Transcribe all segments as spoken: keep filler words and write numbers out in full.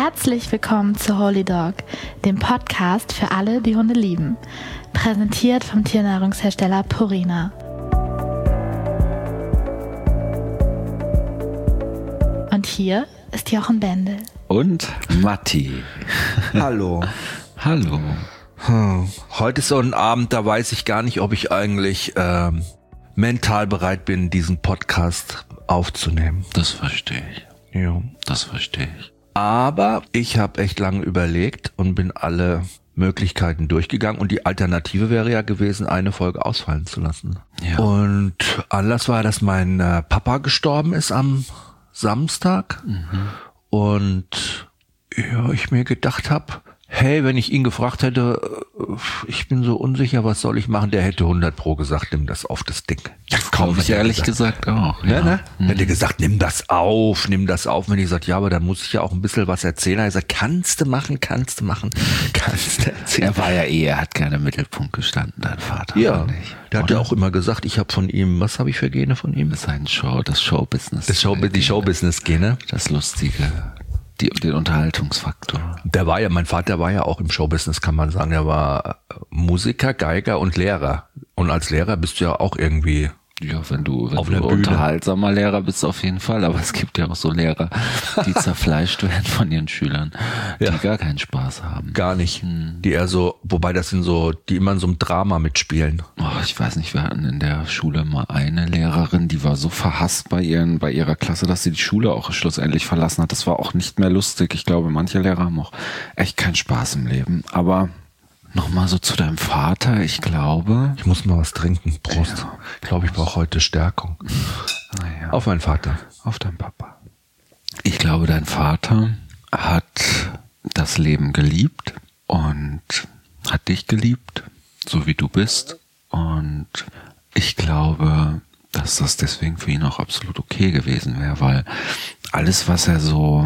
Herzlich willkommen zu Holy Dog, dem Podcast für alle, die Hunde lieben. Präsentiert vom Tiernahrungshersteller Purina. Und hier ist Jochen Bendel. Und Matti. Hallo. Hallo. Hm. Heute ist so ein Abend, da weiß ich gar nicht, ob ich eigentlich ähm, mental bereit bin, diesen Podcast aufzunehmen. Das verstehe ich. Ja. Das verstehe ich. Aber ich habe echt lange überlegt und bin alle Möglichkeiten durchgegangen. Und die Alternative wäre ja gewesen, eine Folge ausfallen zu lassen. Ja. Und Anlass war, dass mein äh, Papa gestorben ist am Samstag. Mhm. Und ja, ich mir gedacht habe, hey, wenn ich ihn gefragt hätte, ich bin so unsicher, was soll ich machen, der hätte hundert Pro gesagt, nimm das auf, das Ding. Das glaube ich ehrlich gesagt, gesagt auch. Ja, ja. Ne? Mhm. Hätte gesagt, nimm das auf, nimm das auf. Wenn ich gesagt, ja, aber da muss ich ja auch ein bisschen was erzählen. Er hat gesagt, kannst du machen, kannst du machen, kannst du erzählen. Er war ja eh, er hat gerne im Mittelpunkt gestanden, dein Vater. Ja, nicht, der hat ja auch immer gesagt, ich habe von ihm, was habe ich für Gene von ihm? Sein Show, das Showbusiness. Das Show, die Showbusiness-Gene. Das Lustige. Die, den Unterhaltungsfaktor. Der war ja, mein Vater war ja auch im Showbusiness, kann man sagen. Er war Musiker, Geiger und Lehrer. Und als Lehrer bist du ja auch irgendwie ja, wenn du, wenn auf du einer Bühne. Unterhaltsamer Lehrer bist, auf jeden Fall. Aber es gibt ja auch so Lehrer, die zerfleischt werden von ihren Schülern, die Ja. gar keinen Spaß haben. Gar nicht. Die eher so, wobei das sind so, die immer in so einem Drama mitspielen. Oh, ich weiß nicht, wir hatten in der Schule mal eine Lehrerin, die war so verhasst bei ihren, bei ihrer Klasse, dass sie die Schule auch schlussendlich verlassen hat. Das war auch nicht mehr lustig. Ich glaube, manche Lehrer haben auch echt keinen Spaß im Leben. Aber nochmal so zu deinem Vater, ich glaube. Ich muss mal was trinken. Prost. Ja. Ich glaube, ich brauche heute Stärkung. Naja, Auf meinen Vater. auf deinen Papa. Ich glaube, dein Vater hat das Leben geliebt und hat dich geliebt, so wie du bist. Und ich glaube, dass das deswegen für ihn auch absolut okay gewesen wäre, weil alles, was er so,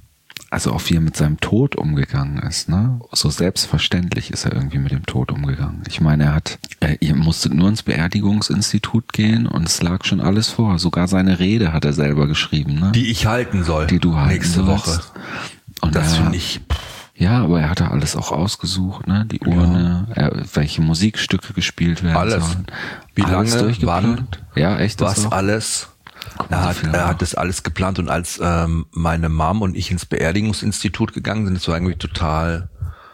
also auch wie er mit seinem Tod umgegangen ist, ne, so selbstverständlich ist er irgendwie mit dem Tod umgegangen. Ich meine, er hat, er, ihr musstet nur ins Beerdigungsinstitut gehen und es lag schon alles vor. Sogar seine Rede hat er selber geschrieben, ne? Die ich halten soll. Die du halten nächste sollst. Woche. Und Das er- finde ich. Ja, aber er hatte alles auch ausgesucht, ne? Die Urne, er, welche Musikstücke gespielt werden Alles. sollen. Wie Alles lange, durchgeplant? Ja, echt? das Was auch? alles. Guck mal, Er so hat, viel er auch. hat das alles geplant und als ähm, meine Mom und ich ins Beerdigungsinstitut gegangen sind, das war irgendwie total,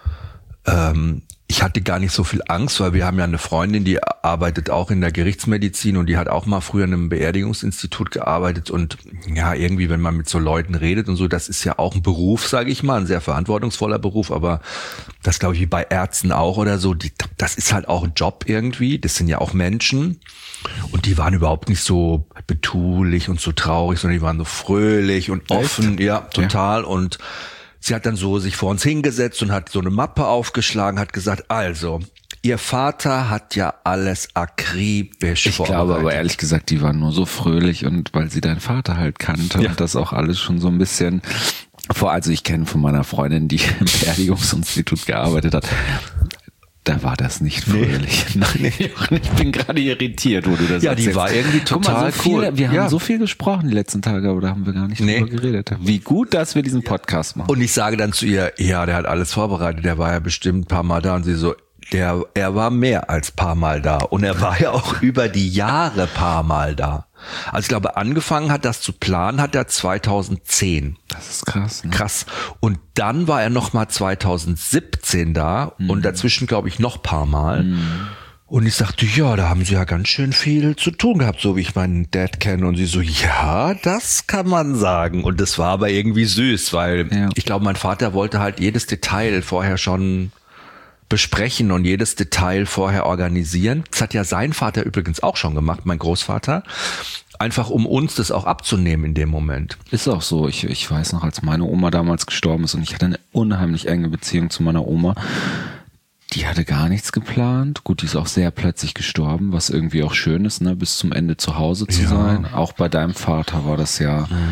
ähm, ich hatte gar nicht so viel Angst, weil wir haben ja eine Freundin, die arbeitet auch in der Gerichtsmedizin und die hat auch mal früher in einem Beerdigungsinstitut gearbeitet und ja, irgendwie, wenn man mit so Leuten redet und so, das ist ja auch ein Beruf, sage ich mal, ein sehr verantwortungsvoller Beruf, aber das glaube ich wie bei Ärzten auch oder so, die, das ist halt auch ein Job irgendwie, das sind ja auch Menschen und die waren überhaupt nicht so betulich und so traurig, sondern die waren so fröhlich und offen, ja, total und sie hat dann so sich vor uns hingesetzt und hat so eine Mappe aufgeschlagen, hat gesagt, also, ihr Vater hat ja alles akribisch Ich glaube aber vorbereitet. ehrlich gesagt, die waren nur so fröhlich und weil sie deinen Vater halt kannte Ja. und das auch alles schon so ein bisschen vor, also ich kenne von meiner Freundin, die im Beerdigungsinstitut gearbeitet hat, da war das nicht fröhlich. Nein, ich bin gerade irritiert, wo du das Ja, die erzählst. war irgendwie Guck mal, total so viel, cool. Wir haben Ja. so viel gesprochen die letzten Tage, aber da haben wir gar nicht Nee. drüber geredet. Wie gut, dass wir diesen Podcast machen. Und ich sage dann zu ihr, ja, der hat alles vorbereitet, der war ja bestimmt ein paar Mal da und sie so, der, er war mehr als paar Mal da und er war ja auch über die Jahre paar Mal da. Also ich glaube, angefangen hat das zu planen, hat er zweitausendzehn. Das ist krass. Ne? Krass. Und dann war er noch mal zweitausendsiebzehn da und dazwischen, glaube ich, noch paar Mal. Und ich sagte, ja, da haben sie ja ganz schön viel zu tun gehabt, so wie ich meinen Dad kenne. Und sie so, ja, das kann man sagen. Und das war aber irgendwie süß, weil Ja. ich glaube, mein Vater wollte halt jedes Detail vorher schon besprechen und jedes Detail vorher organisieren. Das hat ja sein Vater übrigens auch schon gemacht, mein Großvater. Einfach um uns das auch abzunehmen in dem Moment. Ist auch so. Ich, ich weiß noch, als meine Oma damals gestorben ist und ich hatte eine unheimlich enge Beziehung zu meiner Oma. Die hatte gar nichts geplant. Gut, die ist auch sehr plötzlich gestorben, was irgendwie auch schön ist, ne, bis zum Ende zu Hause zu Ja. sein. Auch bei deinem Vater war das ja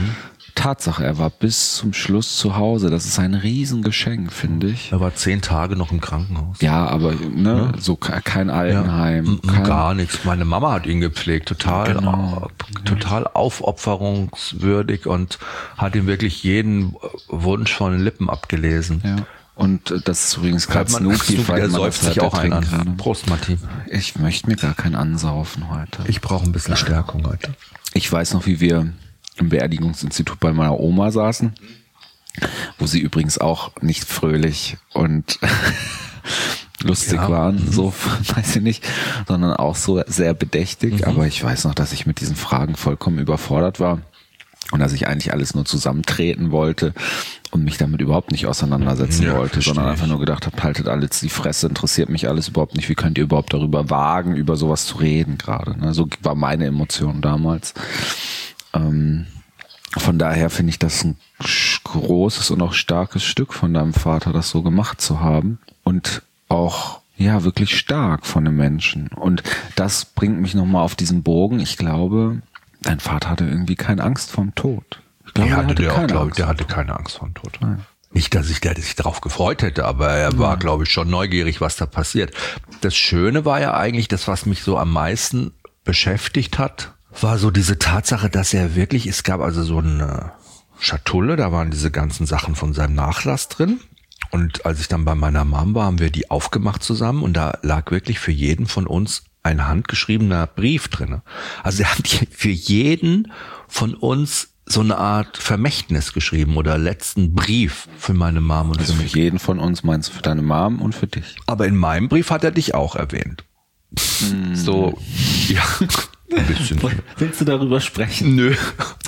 Tatsache, er war bis zum Schluss zu Hause. Das ist ein Riesengeschenk, finde ich. Er war zehn Tage noch im Krankenhaus. Ja, aber ne, ja. so kein Altenheim. Ja, kein gar nichts. Meine Mama hat ihn gepflegt, total, genau. total aufopferungswürdig und hat ihm wirklich jeden Wunsch von den Lippen abgelesen. Ja. Und das ist übrigens gerade Snoopy, der säuft sich auch ein an. Prost, Martin. Ich möchte mir gar keinen ansaufen heute. Ich brauche ein bisschen Stärkung heute. Ich weiß noch, wie wir im Beerdigungsinstitut bei meiner Oma saßen, wo sie übrigens auch nicht fröhlich und lustig ja. waren, so weiß ich nicht, sondern auch so sehr bedächtig. Mhm. Aber ich weiß noch, dass ich mit diesen Fragen vollkommen überfordert war und dass ich eigentlich alles nur zusammentreten wollte und mich damit überhaupt nicht auseinandersetzen ja, wollte, sondern einfach nur gedacht habe, haltet alles die Fresse, interessiert mich alles überhaupt nicht. Wie könnt ihr überhaupt darüber wagen, über sowas zu reden gerade? Ne? So war meine Emotion damals. Ähm, von daher finde ich das ein großes und auch starkes Stück von deinem Vater, das so gemacht zu haben und auch ja wirklich stark von einem Menschen. Und das bringt mich nochmal auf diesen Bogen. Ich glaube, dein Vater hatte irgendwie keine Angst vorm Tod. Ich glaube, der, hatte hatte der, auch, glaub, Angst. der hatte keine Angst vorm Tod. Nein. Nicht, dass ich der sich darauf gefreut hätte, aber er ja. war, glaube ich, schon neugierig, was da passiert. Das Schöne war ja eigentlich, das, was mich so am meisten beschäftigt hat, war so diese Tatsache, dass er wirklich, es gab also so eine Schatulle, da waren diese ganzen Sachen von seinem Nachlass drin. Und als ich dann bei meiner Mom war, haben wir die aufgemacht zusammen und da lag wirklich für jeden von uns ein handgeschriebener Brief drin. Also er hat für jeden von uns so eine Art Vermächtnis geschrieben oder letzten Brief für meine Mom und also für mich. mich. Für jeden von uns meinst du, für deine Mom und für dich. Aber in meinem Brief hat er dich auch erwähnt. Mm. So, ja. Ein bisschen. Willst du darüber sprechen? Nö.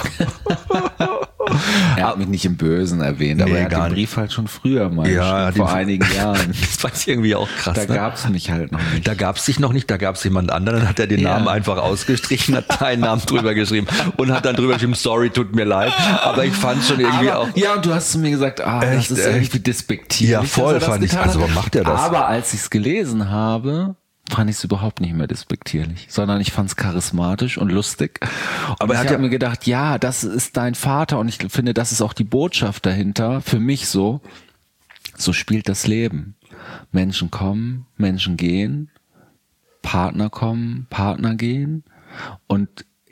Er hat mich nicht im Bösen erwähnt, aber nee, er hat den Brief halt schon früher mal ja, vor einigen Jahren. Das fand ich irgendwie auch krass. Da ne? gab's mich halt noch nicht. Da gab's dich noch nicht, da gab's jemand anderen, dann hat er den ja. Namen einfach ausgestrichen, hat deinen Namen drüber geschrieben und hat dann drüber geschrieben, sorry, tut mir leid. Aber ich fand schon irgendwie aber, auch... Ja, und du hast zu mir gesagt, ah, echt, das ist echt? irgendwie despektierlich. Ja, voll fand ich. Also warum macht er das? Aber als ich es gelesen habe... fand ich es überhaupt nicht mehr despektierlich, sondern ich fand es charismatisch und lustig. Und aber ich habe ja mir gedacht, ja, das ist dein Vater und ich finde, das ist auch die Botschaft dahinter, für mich so, so spielt das Leben. Menschen kommen, Menschen gehen, Partner kommen, Partner gehen und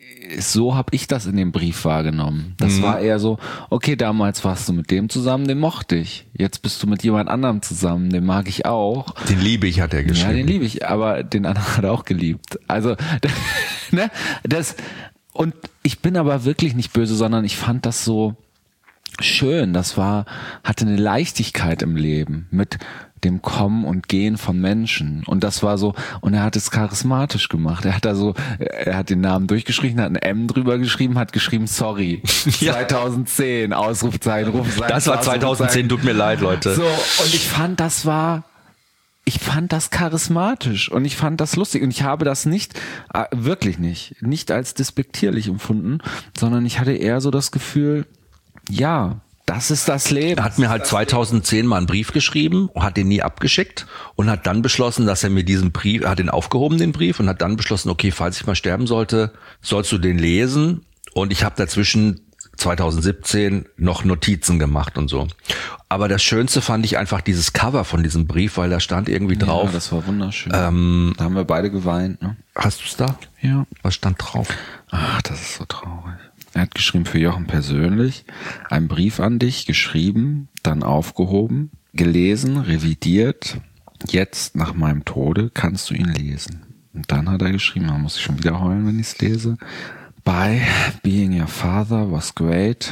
so habe ich das in dem Brief wahrgenommen. Das mhm. war eher so, okay, damals warst du mit dem zusammen, den mochte ich. Jetzt bist du mit jemand anderem zusammen, den mag ich auch. Den liebe ich, hat er geschrieben. Ja, den liebe ich, aber den anderen hat er auch geliebt. Also, ne, das, und ich bin aber wirklich nicht böse, sondern ich fand das so schön. Das war, hatte eine Leichtigkeit im Leben mit dem Kommen und Gehen von Menschen. Und das war so, und er hat es charismatisch gemacht. Er hat da so, er hat den Namen durchgeschrieben, hat ein M drüber geschrieben, hat geschrieben, sorry. Ja. zweitausendzehn, Ausrufzeichen, Rufzeichen. Das war zweitausendzehn, tut mir leid, Leute. So, und ich fand, das war, ich fand das charismatisch und ich fand das lustig und ich habe das nicht, wirklich nicht, nicht als despektierlich empfunden, sondern ich hatte eher so das Gefühl, ja, das ist das Leben. Er hat mir halt zweitausendzehn mal einen Brief geschrieben, hat den nie abgeschickt und hat dann beschlossen, dass er mir diesen Brief, er hat den aufgehoben, den Brief, und hat dann beschlossen, okay, falls ich mal sterben sollte, sollst du den lesen. Und ich habe dazwischen zweitausendsiebzehn noch Notizen gemacht und so. Aber das Schönste fand ich einfach dieses Cover von diesem Brief, weil da stand irgendwie drauf. Ja, das war wunderschön. Ähm, da haben wir beide geweint, ne? Hast du es da? Ja. Was stand drauf? Ach, das ist so traurig. Er hat geschrieben, für Jochen persönlich, einen Brief an dich, geschrieben, dann aufgehoben, gelesen, revidiert. Jetzt, nach meinem Tode, kannst du ihn lesen. Und dann hat er geschrieben, man muss ich schon wieder heulen, wenn ich es lese. Bye, being your father was great.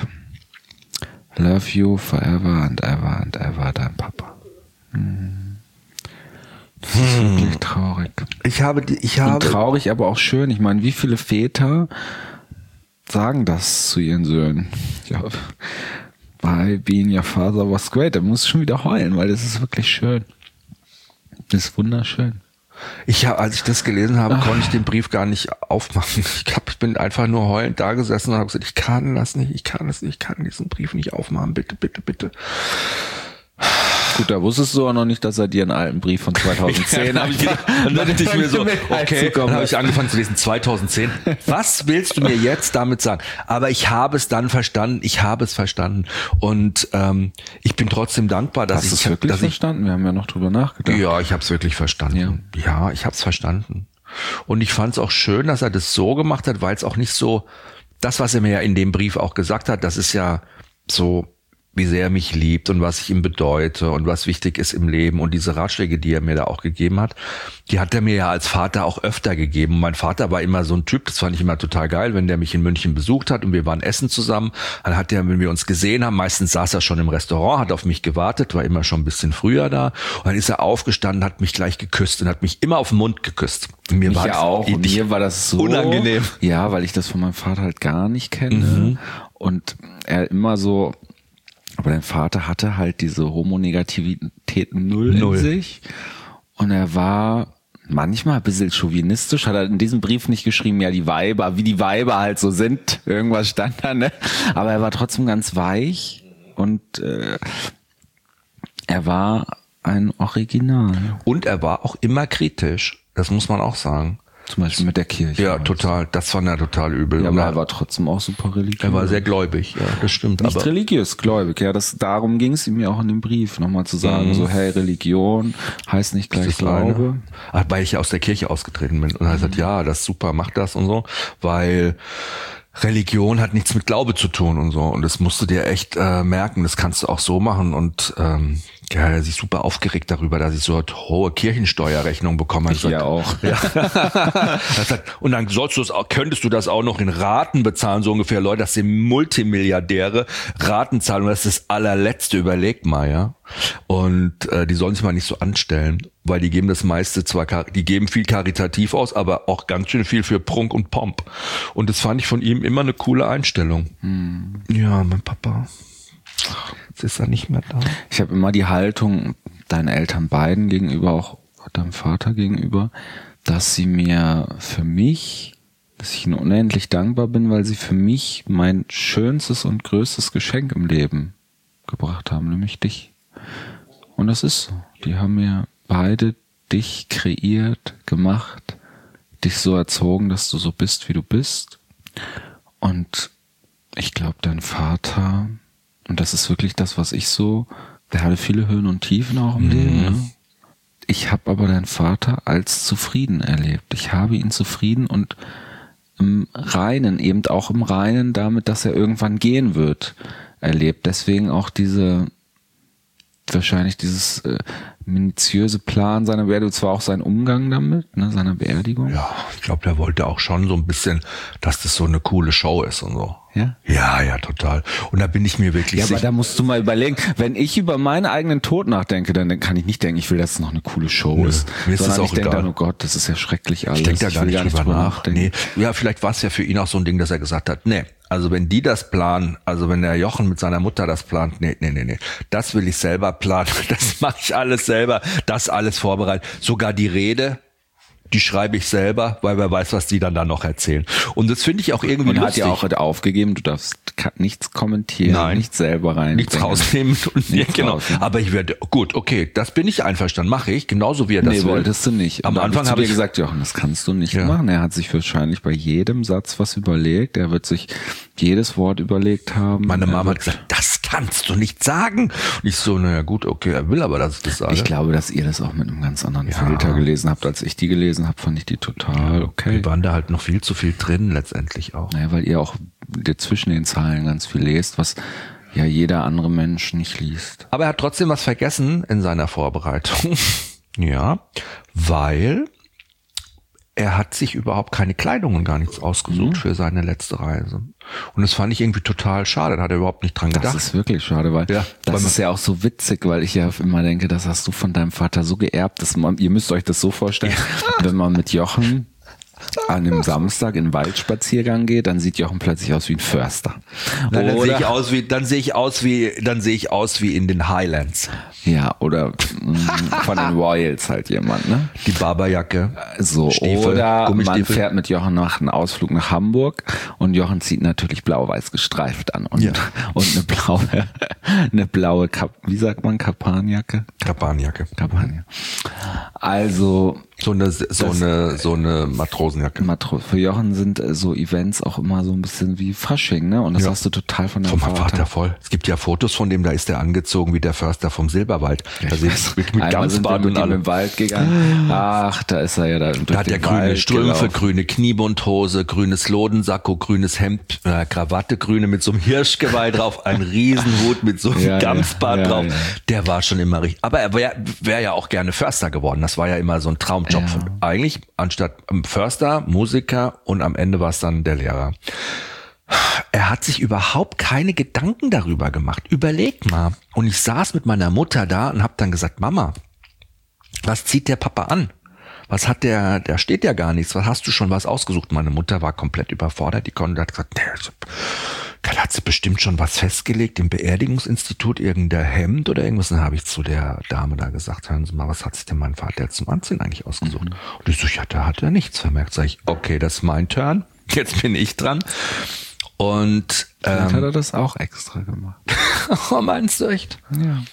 Love you forever and ever and ever, dein Papa. Hm. Das ist hm. wirklich traurig. Ich habe, die, ich habe. Und traurig, aber auch schön. Ich meine, wie viele Väter sagen das zu ihren Söhnen? Ja, by being your father was great. Da muss ich schon wieder heulen, weil das ist wirklich schön. Das ist wunderschön. Ich habe, als ich das gelesen habe, Ach. konnte ich den Brief gar nicht aufmachen. Ich glaube, ich bin einfach nur heulend da gesessen und habe gesagt, ich kann das nicht, ich kann das nicht, ich kann diesen Brief nicht aufmachen. Bitte, bitte, bitte. Gut, da wusstest du auch noch nicht, dass er dir einen alten Brief von zweitausendzehn habe ich gedacht. Dann dachte ich mir so, okay, dann habe ich angefangen zu lesen, zweitausendzehn. Was willst du mir jetzt damit sagen? Aber ich habe es dann verstanden, ich habe es verstanden. Und ähm, ich bin trotzdem dankbar, dass Hast ich du es wirklich dass verstanden? Wir haben ja noch drüber nachgedacht. Ich, ja, ich habe es wirklich verstanden. Ja, ja ich habe es verstanden. Und ich fand es auch schön, dass er das so gemacht hat, weil es auch nicht so, das, was er mir ja in dem Brief auch gesagt hat, das ist ja so, wie sehr er mich liebt und was ich ihm bedeute und was wichtig ist im Leben und diese Ratschläge, die er mir da auch gegeben hat, die hat er mir ja als Vater auch öfter gegeben. Und mein Vater war immer so ein Typ, das fand ich immer total geil, wenn der mich in München besucht hat und wir waren essen zusammen, dann hat er, wenn wir uns gesehen haben, meistens saß er schon im Restaurant, hat auf mich gewartet, war immer schon ein bisschen früher da und dann ist er aufgestanden, hat mich gleich geküsst und hat mich immer auf den Mund geküsst. Und mir mich war ja auch. Und mir war das so unangenehm. Ja, weil ich das von meinem Vater halt gar nicht kenne mhm. und er immer so. Aber dein Vater hatte halt diese Homonegativität null, null in sich und er war manchmal ein bisschen chauvinistisch, hat er in diesem Brief nicht geschrieben, ja die Weiber, wie die Weiber halt so sind, irgendwas stand da, ne? Aber er war trotzdem ganz weich und äh, er war ein Original. Und er war auch immer kritisch, das muss man auch sagen. Zum Beispiel mit der Kirche. Ja, total. Das fand er total übel. Ja, aber er war trotzdem auch super religiös. Er war sehr gläubig, ja, das stimmt. Nicht aber religiös, gläubig. Ja, das, darum ging es ihm ja auch in dem Brief, nochmal zu sagen, mhm. so, hey, Religion heißt nicht gleich Glaube. Ach, weil ich ja aus der Kirche ausgetreten bin. Und er hat gesagt, ja, das ist super, mach das und so, weil Religion hat nichts mit Glaube zu tun und so. Und das musst du dir echt äh, merken. Das kannst du auch so machen. Und ähm, ja, er ist sich super aufgeregt darüber, dass ich so eine hohe Kirchensteuerrechnung bekomme. Ich ja auch. Ja. Das hat, und dann sollst du das auch, könntest du das auch noch in Raten bezahlen, so ungefähr. Leute, das sind Multimilliardäre. Ratenzahlung, das ist das allerletzte. Überleg mal, ja. Und äh, die sollen sich mal nicht so anstellen, weil die geben das meiste zwar, die geben viel karitativ aus, aber auch ganz schön viel für Prunk und Pomp. Und das fand ich von ihm immer eine coole Einstellung. Hm. Ja, mein Papa, jetzt ist er nicht mehr da. Ich habe immer die Haltung deinen Eltern beiden gegenüber, auch deinem Vater gegenüber, dass sie mir für mich, dass ich ihnen unendlich dankbar bin, weil sie für mich mein schönstes und größtes Geschenk im Leben gebracht haben, nämlich dich. Und das ist so. Die haben mir beide dich kreiert, gemacht, dich so erzogen, dass du so bist, wie du bist. Und ich glaube, dein Vater, und das ist wirklich das, was ich so, der hatte viele Höhen und Tiefen auch im mhm. Leben. Ne? Ich habe aber deinen Vater als zufrieden erlebt. Ich habe ihn zufrieden und im Reinen, eben auch im Reinen damit, dass er irgendwann gehen wird, erlebt. Deswegen auch diese wahrscheinlich dieses äh, minutiöse Plan seiner Beerdigung, zwar auch sein Umgang damit, ne, seiner Beerdigung. Ja, ich glaube, der wollte auch schon so ein bisschen, dass das so eine coole Show ist und so. Ja? Ja, ja, total. Und da bin ich mir wirklich ja, sicher. Aber da musst du mal überlegen, wenn ich über meinen eigenen Tod nachdenke, dann kann ich nicht denken, ich will, dass es noch eine coole Show Nö, ist. Mir ist sondern das auch ich denke egal. dann, oh Gott, das ist ja schrecklich alles. Ich denke da gar, ich nicht, nicht drüber nach. Nee. Ja, vielleicht war es ja für ihn auch so ein Ding, dass er gesagt hat, nee, also wenn die das planen, also wenn der Jochen mit seiner Mutter das plant, nee, nee, nee, nee, das will ich selber planen, das mache ich alles selber, das alles vorbereitet. Sogar die Rede, die schreibe ich selber, weil wer weiß, was die dann da noch erzählen. Und das finde ich auch irgendwie und lustig. Und hat ja auch aufgegeben, du darfst nichts kommentieren, Nein, nichts selber rein. Nichts rausnehmen. Und nichts genau. Rausnehmen. Aber ich werde, gut, okay, das bin ich einverstanden, mache ich, genauso wie er das nee, will. Nee, wolltest du nicht. Am Anfang habe ich dir gesagt, Jochen, das kannst du nicht ja. machen. Er hat sich wahrscheinlich bei jedem Satz was überlegt. Er wird sich jedes Wort überlegt haben. Meine Mama hat gesagt, das kannst du nicht sagen. Und ich so, naja gut, okay, er will aber, dass ich das sage. Ich glaube, dass ihr das auch mit einem ganz anderen ja. Filter gelesen habt, als ich die gelesen habe, fand ich die total okay. Wir waren da halt noch viel zu viel drin, letztendlich auch. Naja, weil ihr auch zwischen den Zeilen ganz viel lest, was ja jeder andere Mensch nicht liest. Aber er hat trotzdem was vergessen in seiner Vorbereitung. Ja, weil er hat sich überhaupt keine Kleidung und gar nichts ausgesucht mhm. für seine letzte Reise. Und das fand ich irgendwie total schade. Da hat er überhaupt nicht dran gedacht. Das ist wirklich schade, weil ja, das weil ist ja auch so witzig, weil ich ja immer denke, das hast du von deinem Vater so geerbt, dass man, ihr müsst euch das so vorstellen, ja. wenn man mit Jochen an einem Samstag in den Waldspaziergang geht, dann sieht Jochen plötzlich aus wie ein Förster. Nein, dann Oder- sehe ich aus wie, dann sehe ich aus wie, dann sehe ich aus wie in den Highlands. Ja, oder mh, von den Royals halt jemand, ne? Die Barberjacke. So, Stiefel, oder man Gummistiefel. fährt mit Jochen nach einem Ausflug nach Hamburg und Jochen zieht natürlich blau-weiß gestreift an und, Ja. und eine blaue, eine blaue, Kap, wie sagt man, Kapanjacke? Kapanjacke. Kampagner. Also So eine, so eine, so eine Matrosenjacke. Matro- für Jochen sind äh, so Events auch immer so ein bisschen wie Fasching, ne? Und das Ja. hast du total von Von deinem meinem Vater voll. Es gibt ja Fotos von dem, da ist der angezogen wie der Förster vom Silberwald. Da sehe ich mit, mit Einmal sind wir Gamsbart mit und ihm allem. im Wald gegangen. Ach, da ist er ja da. durch Da hat den er grüne Wald Strümpfe, gelaufen. grüne Kniebundhose, grünes Lodensacko, grünes Hemd, äh, Krawatte, grüne mit so einem Hirschgeweih drauf, ein Riesenhut mit so einem Ja, ja. Gamsbart Ja, drauf. ja. Der war schon immer richtig. Aber er wäre wär ja auch gerne Förster geworden. Das war ja immer so ein Traumjob. Ja. Von, eigentlich anstatt ähm, Förster, Musiker und am Ende war es dann der Lehrer. Er hat sich überhaupt keine Gedanken darüber gemacht. Überleg mal. Und ich saß mit meiner Mutter da und habe dann gesagt, Mama, was zieht der Papa an? Was hat der, der steht ja gar nichts. Was hast du schon was ausgesucht? Meine Mutter war komplett überfordert. Die konnte, hat gesagt, der, der hat sich bestimmt schon was festgelegt im Beerdigungsinstitut, irgendein Hemd oder irgendwas. Dann habe ich zu der Dame da gesagt, hören Sie mal, was hat sich denn mein Vater jetzt zum Anziehen eigentlich ausgesucht? Mhm. Und ich so, ja, da hat er nichts vermerkt. Sag ich, okay, das ist mein Turn. Jetzt bin ich dran. Und Vielleicht hat ähm, er das auch extra gemacht. oh, meinst du echt? Ja.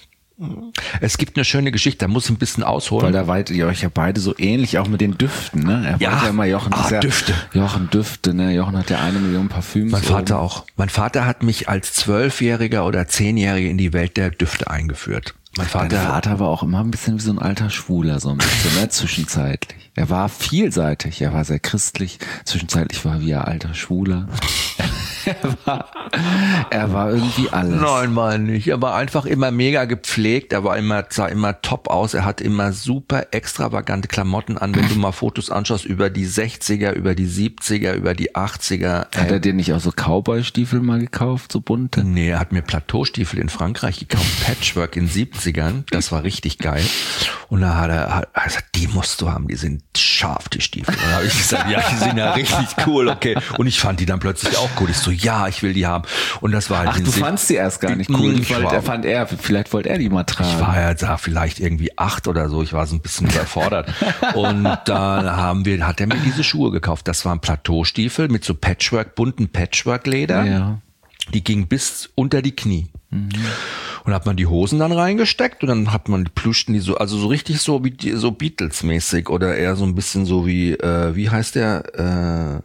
Es gibt eine schöne Geschichte, da muss ich ein bisschen ausholen. Weil da wart ihr euch ja beide so ähnlich, auch mit den Düften, ne? Er Ja. wollte ja immer Jochen. Ah, ist ja, Düfte. Jochen Düfte, ne? Jochen hat ja eine Million Parfüms. Mein Vater oben. auch. Mein Vater hat mich als Zwölfjähriger oder Zehnjähriger in die Welt der Düfte eingeführt. Mein Dein Vater, Vater war auch immer ein bisschen wie so ein alter Schwuler, so ein bisschen, ne? Zwischenzeitlich. Er war vielseitig, er war sehr christlich, zwischenzeitlich war er wie ein alter Schwuler. er, war, er war irgendwie alles. nein, mal nicht. Er war einfach immer mega gepflegt. Er war immer, sah immer top aus. Er hatte immer super extravagante Klamotten an. Wenn du mal Fotos anschaust über die sechziger, über die siebziger, über die achtziger. Hat er dir nicht auch so Cowboy-Stiefel mal gekauft, so bunte? Nee, er hat mir Plateaustiefel in Frankreich gekauft, Patchwork in siebzigern, das war richtig geil. Und da hat er, hat er gesagt, die musst du haben, die sind scharf, die Stiefel. Und dann habe ich gesagt, ja, die sind ja richtig cool, okay. Und ich fand die dann plötzlich auch cool. Ich so, ja, ich will die haben. Und das war halt Ach, in du sieb- fandst die erst gar nicht cool. Ich Die fand, war- er fand er, vielleicht wollte er die mal tragen. Ich war ja da vielleicht irgendwie acht oder so. Ich war so ein bisschen überfordert. Und dann haben wir, hat er mir diese Schuhe gekauft. Das waren Plateaustiefel mit so Patchwork, bunten Patchwork-Leder. Ja. Die ging bis unter die Knie. Mhm. Und hat man die Hosen dann reingesteckt und dann hat man die Plüschten, die so, also so richtig so wie die, so Beatles-mäßig oder eher so ein bisschen so wie, äh, wie heißt der, äh,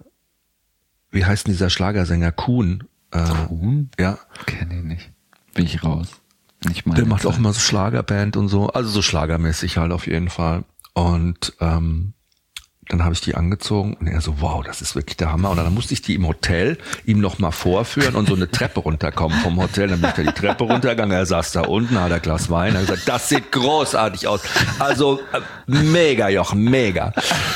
wie heißt denn dieser Schlagersänger? Kuhn. Äh, Kuhn? Ja. Kenn ich nicht. Bin ich raus. Nicht mal. Der macht auch immer so Schlagerband und so, also so schlagermäßig halt auf jeden Fall. Und ähm, dann habe ich die angezogen und er so, wow, das ist wirklich der Hammer. Und dann musste ich die im Hotel ihm noch mal vorführen und so eine Treppe runterkommen vom Hotel. Dann bin ich da die Treppe runtergegangen, er saß da unten, hat ein Glas Wein, hat gesagt, das sieht großartig aus. Also äh, mega, Jochen, mega.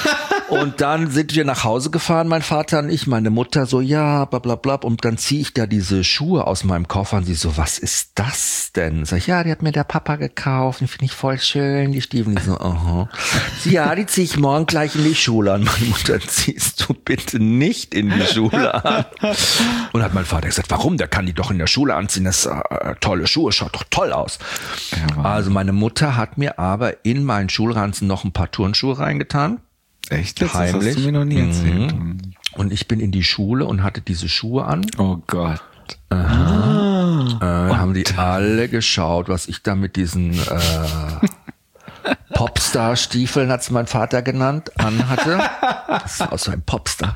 Und dann sind wir nach Hause gefahren, mein Vater und ich, meine Mutter so, ja, bla bla bla. Und dann ziehe ich da diese Schuhe aus meinem Koffer und sie so, was ist das denn? Sag ich, ja, die hat mir der Papa gekauft, die finde ich voll schön, die Stiefel. Die so, aha. Sie, ja, die ziehe ich morgen gleich in die Schule an. Meine Mutter, ziehst du bitte nicht in die Schule an. Und hat mein Vater gesagt, warum? Der kann die doch in der Schule anziehen, das ist äh, tolle Schuhe, schaut doch toll aus. Ja, also meine Mutter hat mir aber in meinen Schulranzen noch ein paar Turnschuhe reingetan. Echt? Das Heimlich. hast du mir noch nie erzählt. Mhm. Und ich bin in die Schule und hatte diese Schuhe an. Oh Gott. Aha. Äh, haben die alle geschaut, was ich da mit diesen äh, Popstar-Stiefeln, hat's mein Vater genannt, anhatte. Das ist auch so ein Popstar.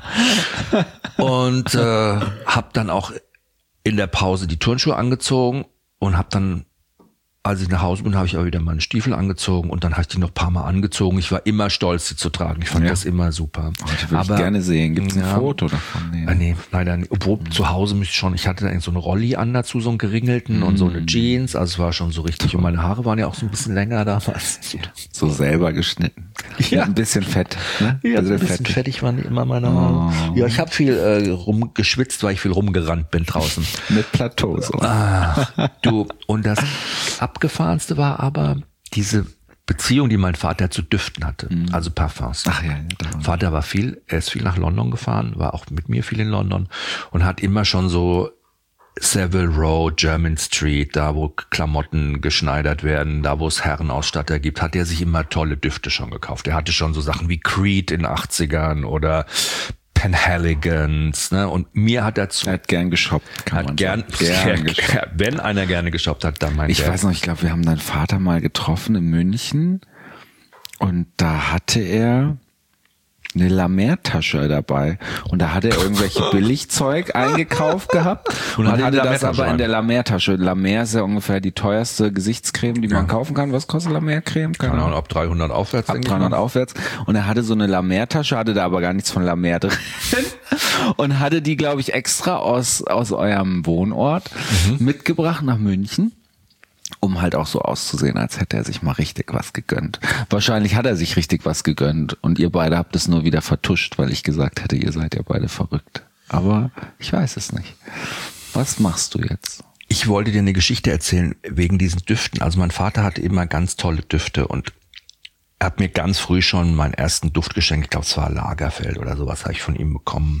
Und äh, hab dann auch in der Pause die Turnschuhe angezogen und hab dann, als ich nach Hause bin, habe ich auch wieder meine Stiefel angezogen und dann habe ich die noch ein paar Mal angezogen. Ich war immer stolz, sie zu tragen. Ich fand Ja. das immer super. Heute würde ich gerne sehen. Gibt es ein ja, Foto davon? Nee. Ah, nee, leider nicht. Obwohl, Mhm. zu Hause müsste ich schon, ich hatte da so eine Rolli an dazu, so einen geringelten und so eine Jeans. Also es war schon so richtig. Und meine Haare waren ja auch so ein bisschen länger damals. So selber geschnitten. Ja. Mit ein bisschen Fett. Ne? Ja, Also so ein bisschen fettig. fettig waren immer meine Haare. Oh. Ja, ich habe viel äh, rumgeschwitzt, weil ich viel rumgerannt bin draußen. Mit Plateau so. Ah, du, und das Abgefahrenste war aber diese Beziehung, die mein Vater zu Düften hatte, mhm. also Parfums. Ach ja, ja. Vater war viel, er ist viel nach London gefahren, war auch mit mir viel in London und hat immer schon so Savile Row, Jermyn Street, da wo Klamotten geschneidert werden, da wo es Herrenausstatter gibt, hat er sich immer tolle Düfte schon gekauft. Er hatte schon so Sachen wie Creed in den achtzigern oder Penhaligons, ne? Und mir hat er zu... Er hat gern geshoppt, kann hat man gern, sagen. Gern geshoppt. Wenn einer gerne geshoppt hat, dann mein Ich der. weiß noch, ich glaube, wir haben deinen Vater mal getroffen in München und da hatte er eine La Mer-Tasche dabei und da hat er irgendwelche Billigzeug eingekauft gehabt und, und hat hatte die das aber in der La La Mer-Tasche. La Mer ist ja ungefähr die teuerste Gesichtscreme, die ja. man kaufen kann. Was kostet La Mer-Creme? Keine Ahnung, ab dreihundert aufwärts. Ab dreihundert aufwärts. Und er hatte so eine La Mer-Tasche, hatte da aber gar nichts von La Mer drin und hatte die, glaube ich, extra aus aus eurem Wohnort mhm. mitgebracht nach München. Um halt auch so auszusehen, als hätte er sich mal richtig was gegönnt. Wahrscheinlich hat er sich richtig was gegönnt und ihr beide habt es nur wieder vertuscht, weil ich gesagt hätte, ihr seid ja beide verrückt. Aber ich weiß es nicht. Was machst du jetzt? Ich wollte dir eine Geschichte erzählen wegen diesen Düften. Also mein Vater hatte immer ganz tolle Düfte und er hat mir ganz früh schon meinen ersten Duft geschenkt. Ich glaube, es war Lagerfeld oder sowas habe ich von ihm bekommen.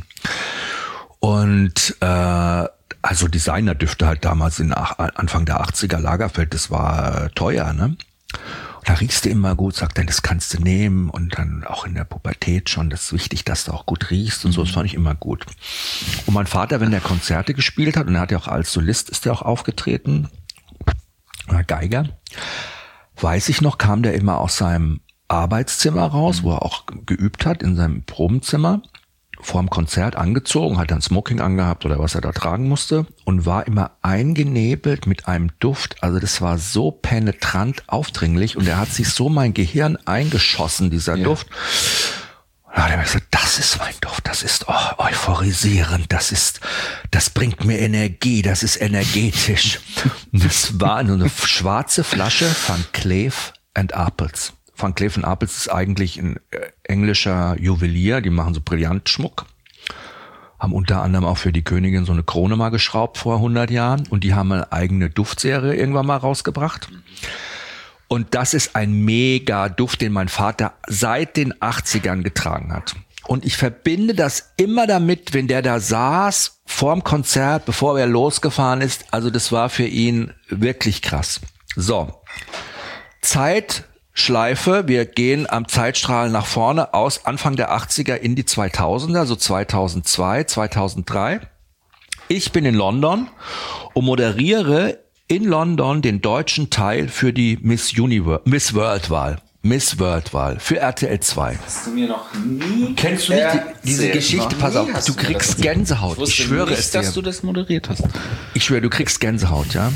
Und äh, also Designerdüfte halt damals in Anfang der achtziger, Lagerfeld, das war teuer, ne? Und da riechst du immer gut, sagt er, das kannst du nehmen und dann auch in der Pubertät schon, das ist wichtig, dass du auch gut riechst und so, das fand ich immer gut. Und mein Vater, wenn der Konzerte gespielt hat, und er hat ja auch als Solist, ist er auch aufgetreten, Geiger, weiß ich noch, kam der immer aus seinem Arbeitszimmer raus, wo er auch geübt hat, in seinem Probenzimmer, vor dem Konzert angezogen, hat dann Smoking angehabt oder was er da tragen musste und war immer eingenebelt mit einem Duft. Also das war so penetrant aufdringlich und er hat sich so mein Gehirn eingeschossen, dieser ja. Duft. Da hat er mir gesagt, das ist mein Duft, das ist oh, euphorisierend, das ist, das bringt mir Energie, das ist energetisch. Und das war eine schwarze Flasche von Cleef and Arpels. Van Cleef and Arpels ist eigentlich ein englischer Juwelier, die machen so Brillantschmuck, haben unter anderem auch für die Königin so eine Krone mal geschraubt vor hundert Jahren und die haben eine eigene Duftserie irgendwann mal rausgebracht. Und das ist ein mega Duft, den mein Vater seit den achtzigern getragen hat. Und ich verbinde das immer damit, wenn der da saß, vorm Konzert, bevor er losgefahren ist. Also das war für ihn wirklich krass. So, Zeit... Schleife, wir gehen am Zeitstrahl nach vorne aus Anfang der achtziger in die zweitausender, so zweitausendzwei, zweitausenddrei. Ich bin in London und moderiere in London den deutschen Teil für die Miss Universe, Miss World Wahl. Miss World Wahl für R T L zwei. Hast du mir noch nie Kennst du nicht die, diese Geschichte? Pass auf, du kriegst Gänsehaut. Ich schwöre es dir. Dass du das moderiert hast. Ich schwöre, du kriegst Gänsehaut, ja.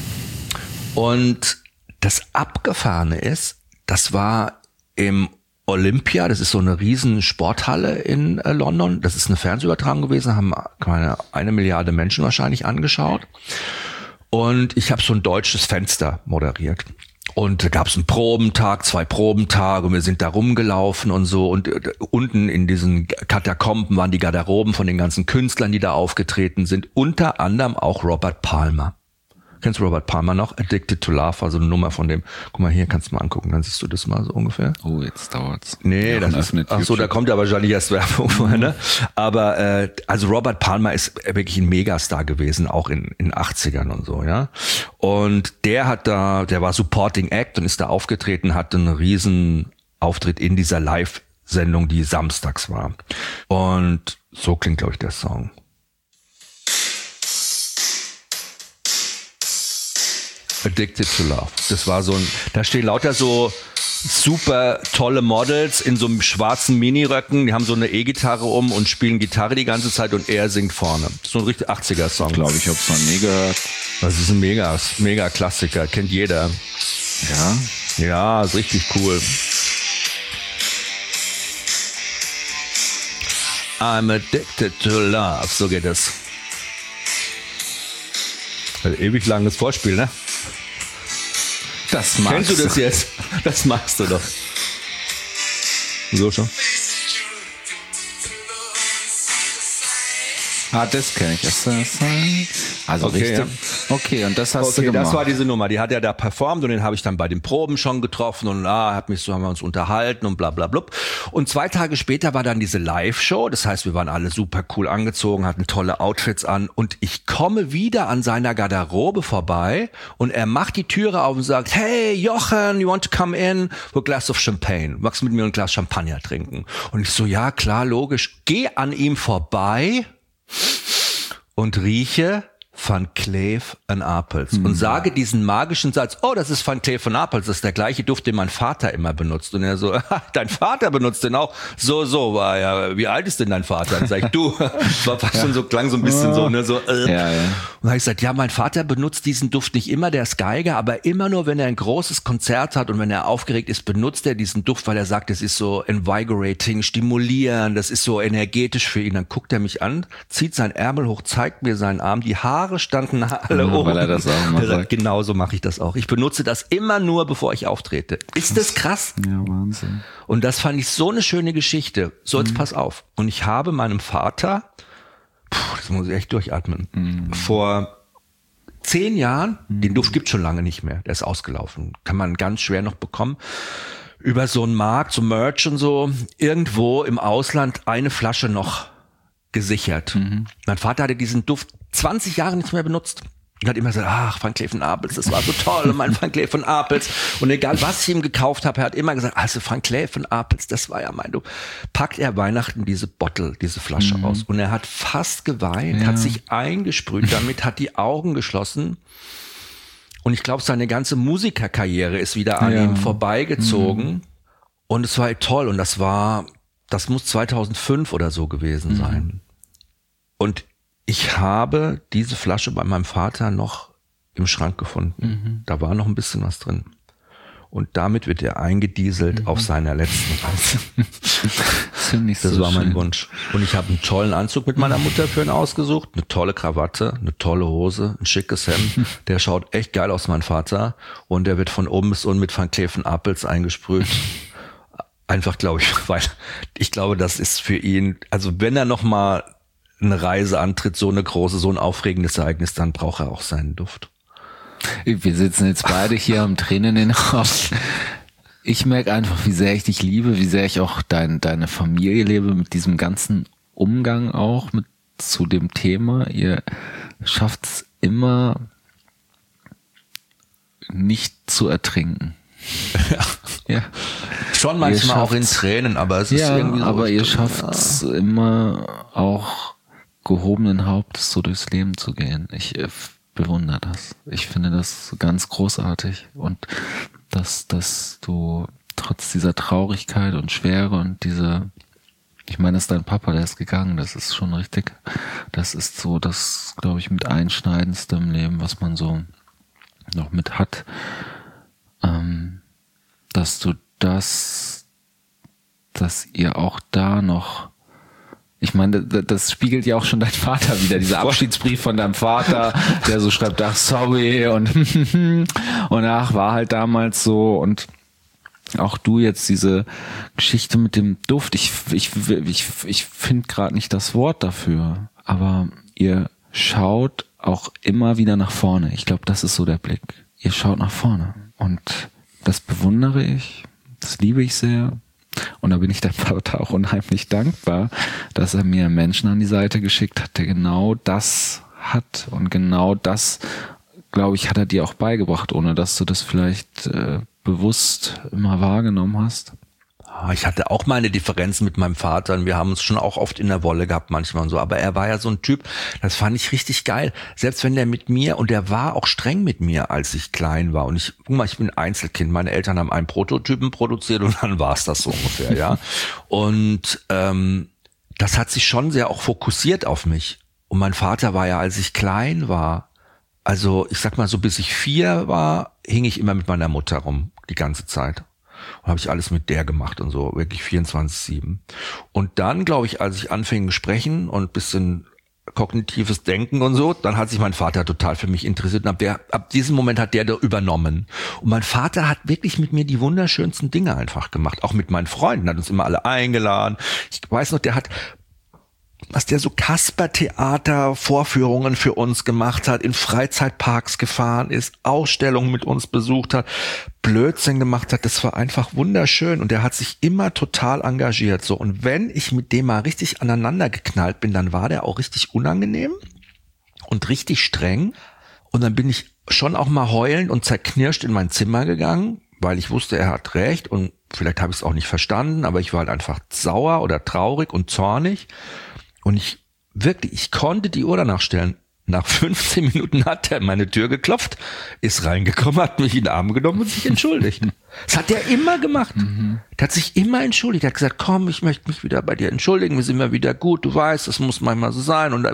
Und das Abgefahrene ist, das war im Olympia, das ist so eine riesen Sporthalle in äh, London. Das ist eine Fernsehübertragung gewesen, haben keine eine Milliarde Menschen wahrscheinlich angeschaut. Und ich habe so ein deutsches Fenster moderiert. Und da gab es einen Probentag, zwei Probentage und wir sind da rumgelaufen und so. Und äh, unten in diesen Katakomben waren die Garderoben von den ganzen Künstlern, die da aufgetreten sind. Unter anderem auch Robert Palmer. Kennst du Robert Palmer noch? Addicted to Love, also eine Nummer von dem. Guck mal hier, kannst du mal angucken, dann siehst du das mal so ungefähr. Oh, jetzt dauert's. Nee, ja, das ist, ach so, da kommt ja wahrscheinlich erst Werbung vorher, ne? Aber, äh, also Robert Palmer ist wirklich ein Megastar gewesen, auch in, in den achtzigern und so, ja. Und der hat da, der war Supporting Act und ist da aufgetreten, hatte einen riesen Auftritt in dieser Live-Sendung, die samstags war. Und so klingt, glaube ich, der Song. Addicted to Love. Das war so ein, da stehen lauter so super tolle Models in so einem schwarzen Miniröcken, die haben so eine E-Gitarre um und spielen Gitarre die ganze Zeit und er singt vorne. So ein richtig achtziger-Song. Ich glaube, ich habe es noch nie gehört. Das ist ein mega, mega Klassiker, kennt jeder. Ja? Ja, ist richtig cool. I'm addicted to love, so geht es. Ein ewig langes Vorspiel, ne? Das magst Kennst du das jetzt? Das magst du doch. So schon. Ah, das kenne ich. Also okay, richtig, ja. Okay, und das hast okay, du gemacht. Das war diese Nummer, die hat er da performt und den habe ich dann bei den Proben schon getroffen und ah, hat mich so, haben wir uns unterhalten und bla bla blub. Und zwei Tage später war dann diese Live-Show, das heißt, wir waren alle super cool angezogen, hatten tolle Outfits an und ich komme wieder an seiner Garderobe vorbei und er macht die Türe auf und sagt, hey Jochen, you want to come in for a glass of champagne? Magst du mit mir ein Glas Champagner trinken? Und ich so, ja klar, logisch. Geh an ihm vorbei und rieche Van Cleef and Arpels hm. und sage diesen magischen Satz, oh, das ist Van Cleef and Arpels, das ist der gleiche Duft, den mein Vater immer benutzt. Und er so, dein Vater benutzt den auch? So, so, war ja, wie alt ist denn dein Vater? Und sag ich, du, war fast schon so, klang so ein bisschen so, ne, so, äh. ja, ja. Und dann habe ich gesagt, ja, mein Vater benutzt diesen Duft nicht immer, der ist Geiger, aber immer nur, wenn er ein großes Konzert hat und wenn er aufgeregt ist, benutzt er diesen Duft, weil er sagt, das ist so invigorating, stimulierend, das ist so energetisch für ihn. Dann guckt er mich an, zieht sein Ärmel hoch, zeigt mir seinen Arm, die Haare standen alle ja, oben. Weil er das auch immer sagt. Genau so mache ich das auch. Ich benutze das immer nur, bevor ich auftrete. Ist das krass? Ja, Wahnsinn. Und das fand ich so eine schöne Geschichte. So, jetzt mhm. pass auf. Und ich habe meinem Vater, puh, das muss ich echt durchatmen, mhm. vor zehn Jahren, mhm. den Duft gibt's schon lange nicht mehr, der ist ausgelaufen. Kann man ganz schwer noch bekommen. Über so einen Markt, so Merch und so, irgendwo im Ausland eine Flasche noch gesichert. Mhm. Mein Vater hatte diesen Duft zwanzig Jahre nicht mehr benutzt. Und hat immer gesagt, ach, Van Cleef and Arpels, das war so toll, und mein Van Cleef and Arpels. Und egal, was ich ihm gekauft habe, er hat immer gesagt, also Van Cleef and Arpels, das war ja mein Duft. Packt er Weihnachten diese Bottle, diese Flasche mhm. aus. Und er hat fast geweint, ja. hat sich eingesprüht damit, hat die Augen geschlossen. Und ich glaube, seine ganze Musikerkarriere ist wieder an ja. ihm vorbeigezogen. Mhm. Und es war toll. Und das war, das muss zweitausendfünf oder so gewesen sein. Mhm. Und ich habe diese Flasche bei meinem Vater noch im Schrank gefunden. Mhm. Da war noch ein bisschen was drin. Und damit wird er eingedieselt mhm. auf seiner letzten Reise. Das, das so war mein schön. Wunsch. Und ich habe einen tollen Anzug mit meiner Mutter für ihn ausgesucht, eine tolle Krawatte, eine tolle Hose, ein schickes Hemd. Der schaut echt geil aus, mein Vater. Und der wird von oben bis unten mit Van Cleef and Arpels eingesprüht. Einfach, glaube ich, weil ich glaube, das ist für ihn, also wenn er noch mal eine Reise antritt, so eine große, so ein aufregendes Ereignis, dann braucht er auch seinen Duft. Wir sitzen jetzt beide hier am Tränen in den Augen. Ich merke einfach, wie sehr ich dich liebe, wie sehr ich auch dein, deine Familie liebe, mit diesem ganzen Umgang auch mit zu dem Thema. Ihr schafft es immer nicht zu ertrinken. Ja. ja. Schon manchmal auch in Tränen, aber es ist ja, irgendwie so. Aber ihr schafft es ja. immer auch gehobenen Hauptes so durchs Leben zu gehen. Ich äh, bewundere das. Ich finde das ganz großartig. Und dass, dass du trotz dieser Traurigkeit und Schwere und diese, ich meine, das ist dein Papa, der ist gegangen, das ist schon richtig. Das ist so das, glaube ich, mit Einschneidendste im Leben, was man so noch mit hat. Ähm, dass du das, dass ihr auch da noch, ich meine, das spiegelt ja auch schon dein Vater wieder, dieser Abschiedsbrief von deinem Vater, der so schreibt, ach sorry und und ach, war halt damals so. Und auch du jetzt diese Geschichte mit dem Duft, ich ich ich, ich finde gerade nicht das Wort dafür, aber ihr schaut auch immer wieder nach vorne. Ich glaube, das ist so der Blick. Ihr schaut nach vorne und das bewundere ich, das liebe ich sehr. Und da bin ich der Vater auch unheimlich dankbar, dass er mir einen Menschen an die Seite geschickt hat, der genau das hat. Und genau das, glaube ich, hat er dir auch beigebracht, ohne dass du das vielleicht äh, bewusst immer wahrgenommen hast. Ich hatte auch meine Differenzen mit meinem Vater und wir haben uns schon auch oft in der Wolle gehabt manchmal und so, aber er war ja so ein Typ, das fand ich richtig geil, selbst wenn der mit mir, und der war auch streng mit mir, als ich klein war und ich, guck mal, ich bin Einzelkind, meine Eltern haben einen Prototypen produziert und dann war es das so ungefähr, ja, und ähm, das hat sich schon sehr auch fokussiert auf mich und mein Vater war ja, als ich klein war, also ich sag mal so, bis ich vier war, hing ich immer mit meiner Mutter rum, die ganze Zeit. Und habe ich alles mit der gemacht und so, wirklich vierundzwanzig sieben. Und dann, glaube ich, als ich anfing sprechen und bisschen kognitives Denken und so, dann hat sich mein Vater total für mich interessiert. Und ab, der, ab diesem Moment hat der da übernommen. Und mein Vater hat wirklich mit mir die wunderschönsten Dinge einfach gemacht. Auch mit meinen Freunden, hat uns immer alle eingeladen. Ich weiß noch, der hat was der so Kasper-Theater-Vorführungen für uns gemacht hat, in Freizeitparks gefahren ist, Ausstellungen mit uns besucht hat, Blödsinn gemacht hat, das war einfach wunderschön und der hat sich immer total engagiert, so. Und wenn ich mit dem mal richtig aneinander geknallt bin, dann war der auch richtig unangenehm und richtig streng und dann bin ich schon auch mal heulend und zerknirscht in mein Zimmer gegangen, weil ich wusste, er hat recht und vielleicht habe ich es auch nicht verstanden, aber ich war halt einfach sauer oder traurig und zornig. Und ich wirklich, ich konnte die Uhr danach stellen. Nach fünfzehn Minuten hat er an meine Tür geklopft, ist reingekommen, hat mich in den Arm genommen und sich entschuldigt. Das hat er immer gemacht. Mhm. Der hat sich immer entschuldigt. Er hat gesagt, komm, ich möchte mich wieder bei dir entschuldigen, wir sind mal wieder gut, du weißt, das muss manchmal so sein und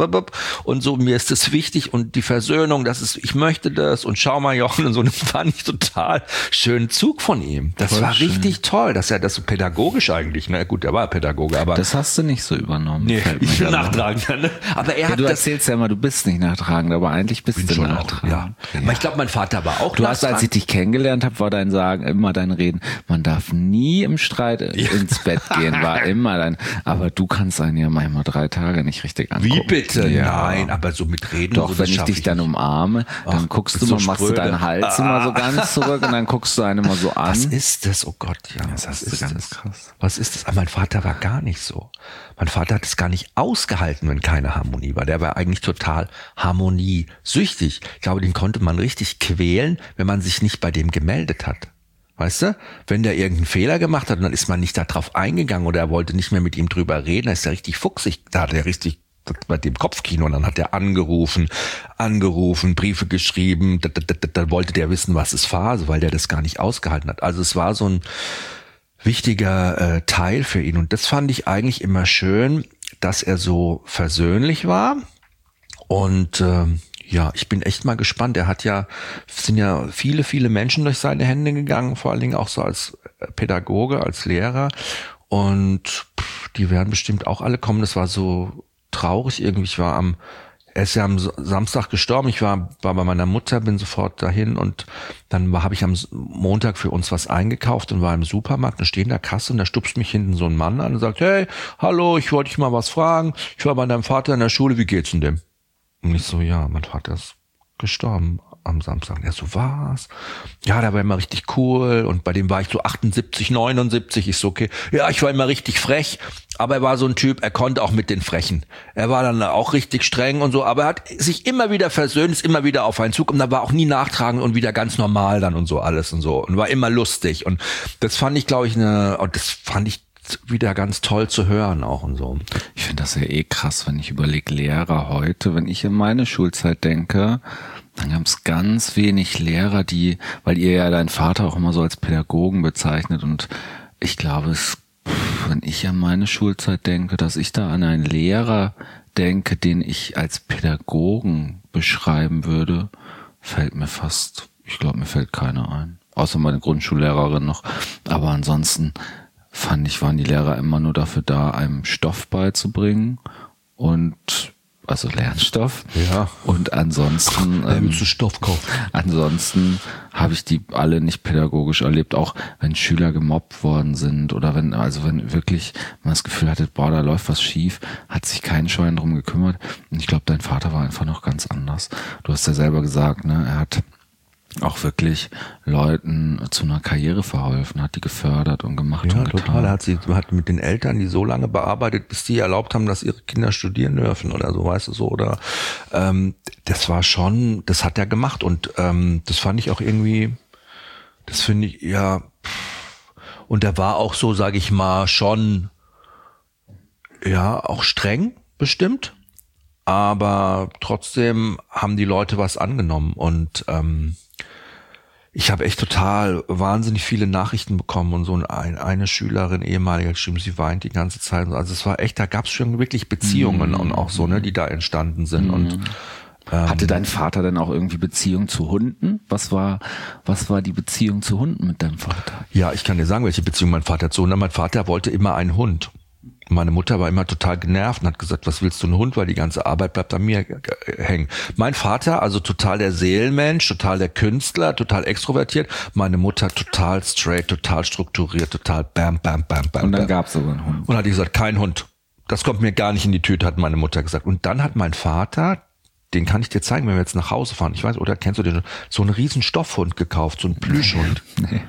und so, mir ist das wichtig und die Versöhnung, das ist, ich möchte das und schau mal, Jochen, und so, das fand ich total schönen Zug von ihm. Das Voll war schön. Richtig toll, dass er das so pädagogisch eigentlich, na gut, er war Pädagoge, aber. Das hast du nicht so übernommen. Nee, ich bin nachtragender, ne? Aber er ja, hat du das, erzählst ja immer, du bist nicht nachtragend, aber eigentlich bist du nachtragend. Auch, ja. Ja. Aber ich glaube, mein Vater war auch Du hast, als ich dich kennengelernt habe, war dein Sagen, immer dein Reden, man darf nie im Streit ja. ins Bett gehen, war immer dein, aber du kannst einen ja manchmal drei Tage nicht richtig angucken. Wie bitte? Ja. Nein, aber so mit Reden. Doch, so, wenn ich dich ich dann nicht. umarme, dann Ach, guckst du so mal, machst du deinen Hals ah. immer so ganz zurück und dann guckst du einen immer so an. Was ist das? Oh Gott, ja. Das was ist ganz das? krass. Was ist das? Aber mein Vater war gar nicht so. Mein Vater hat es gar nicht ausgehalten, wenn keine Harmonie war. Der war eigentlich total harmoniesüchtig. Ich glaube, den konnte man richtig quälen, wenn man sich nicht bei dem gemeldet hat. Weißt du? Wenn der irgendeinen Fehler gemacht hat, dann ist man nicht da drauf eingegangen oder er wollte nicht mehr mit ihm drüber reden, da ist er richtig fuchsig, da hat er richtig bei dem Kopfkino und dann hat er angerufen, angerufen, Briefe geschrieben, da, da, da, da wollte der wissen, was es war, also weil der das gar nicht ausgehalten hat. Also es war so ein wichtiger äh, Teil für ihn und das fand ich eigentlich immer schön, dass er so versöhnlich war und äh, ja, ich bin echt mal gespannt. Er hat ja, es sind ja viele, viele Menschen durch seine Hände gegangen, vor allen Dingen auch so als Pädagoge, als Lehrer. Und pff, die werden bestimmt auch alle kommen. Das war so traurig irgendwie. Ich war am, er ist ja am Samstag gestorben. Ich war, war bei meiner Mutter, bin sofort dahin und dann habe ich am Montag für uns was eingekauft und war im Supermarkt und stehe in der Kasse und da stupst mich hinten so ein Mann an und sagt, hey, hallo, ich wollte dich mal was fragen. Ich war bei deinem Vater in der Schule, wie geht's denn dem? Und ich so, ja, mein Vater ist gestorben am Samstag. Und er so, was? Ja, der war immer richtig cool. Und bei dem war ich so achtundsiebzig, neunundsiebzig. Ich so, okay. Ja, ich war immer richtig frech. Aber er war so ein Typ, er konnte auch mit den Frechen. Er war dann auch richtig streng und so. Aber er hat sich immer wieder versöhnt, ist immer wieder auf einen Zug. Und da war auch nie nachtragend und wieder ganz normal dann und so alles und so. Und war immer lustig. Und das fand ich, glaube ich, eine, und das fand ich wieder ganz toll zu hören auch und so. Ich finde das ja eh krass, wenn ich überlege, Lehrer heute, wenn ich in meine Schulzeit denke, dann gab es ganz wenig Lehrer, die, weil ihr ja deinen Vater auch immer so als Pädagogen bezeichnet und ich glaube, es, wenn ich an meine Schulzeit denke, dass ich da an einen Lehrer denke, den ich als Pädagogen beschreiben würde, fällt mir fast, ich glaube, mir fällt keiner ein. Außer meine Grundschullehrerin noch. Aber ansonsten fand ich, waren die Lehrer immer nur dafür da, einem Stoff beizubringen und also Lernstoff. Ja. Und ansonsten ähm, zu Stoff kaufen. Ansonsten habe ich die alle nicht pädagogisch erlebt, auch wenn Schüler gemobbt worden sind oder wenn, also wenn wirklich man das Gefühl hatte, boah, da läuft was schief, hat sich kein Schwein drum gekümmert. Und ich glaube, dein Vater war einfach noch ganz anders. Du hast ja selber gesagt, ne, er hat auch wirklich Leuten zu einer Karriere verholfen, hat die gefördert und gemacht ja, und getan. Total. Er hat sie hat mit den Eltern die so lange bearbeitet, bis die erlaubt haben, dass ihre Kinder studieren dürfen oder so, weißt du so. Oder ähm, das war schon, das hat er gemacht und ähm, das fand ich auch irgendwie, das finde ich ja. Und er war auch so, sage ich mal, schon ja auch streng bestimmt. Aber trotzdem haben die Leute was angenommen und ähm, ich habe echt total wahnsinnig viele Nachrichten bekommen und so ein, eine Schülerin, ehemalige, geschrieben, sie weint die ganze Zeit. Also es war echt, da gab es schon wirklich Beziehungen mm. und auch so, ne, die da entstanden sind. Mm. Und ähm, hatte dein Vater denn auch irgendwie Beziehung zu Hunden? Was war, was war die Beziehung zu Hunden mit deinem Vater? Ja, ich kann dir sagen, welche Beziehung mein Vater zu Hunden hat. Mein Vater wollte immer einen Hund. Meine Mutter war immer total genervt und hat gesagt, was willst du einen Hund, weil die ganze Arbeit bleibt an mir hängen. Mein Vater, also total der Seelenmensch, total der Künstler, total extrovertiert. Meine Mutter total straight, total strukturiert, total bam, bam, bam, bam. Und dann bam. gab's aber einen Hund. Und hat die gesagt, kein Hund. das kommt mir gar nicht in die Tüte, hat meine Mutter gesagt. Und dann hat mein Vater, den kann ich dir zeigen, wenn wir jetzt nach Hause fahren, ich weiß, oder kennst du den, so einen riesen Stoffhund gekauft, so einen Plüschhund. Nee. Nee.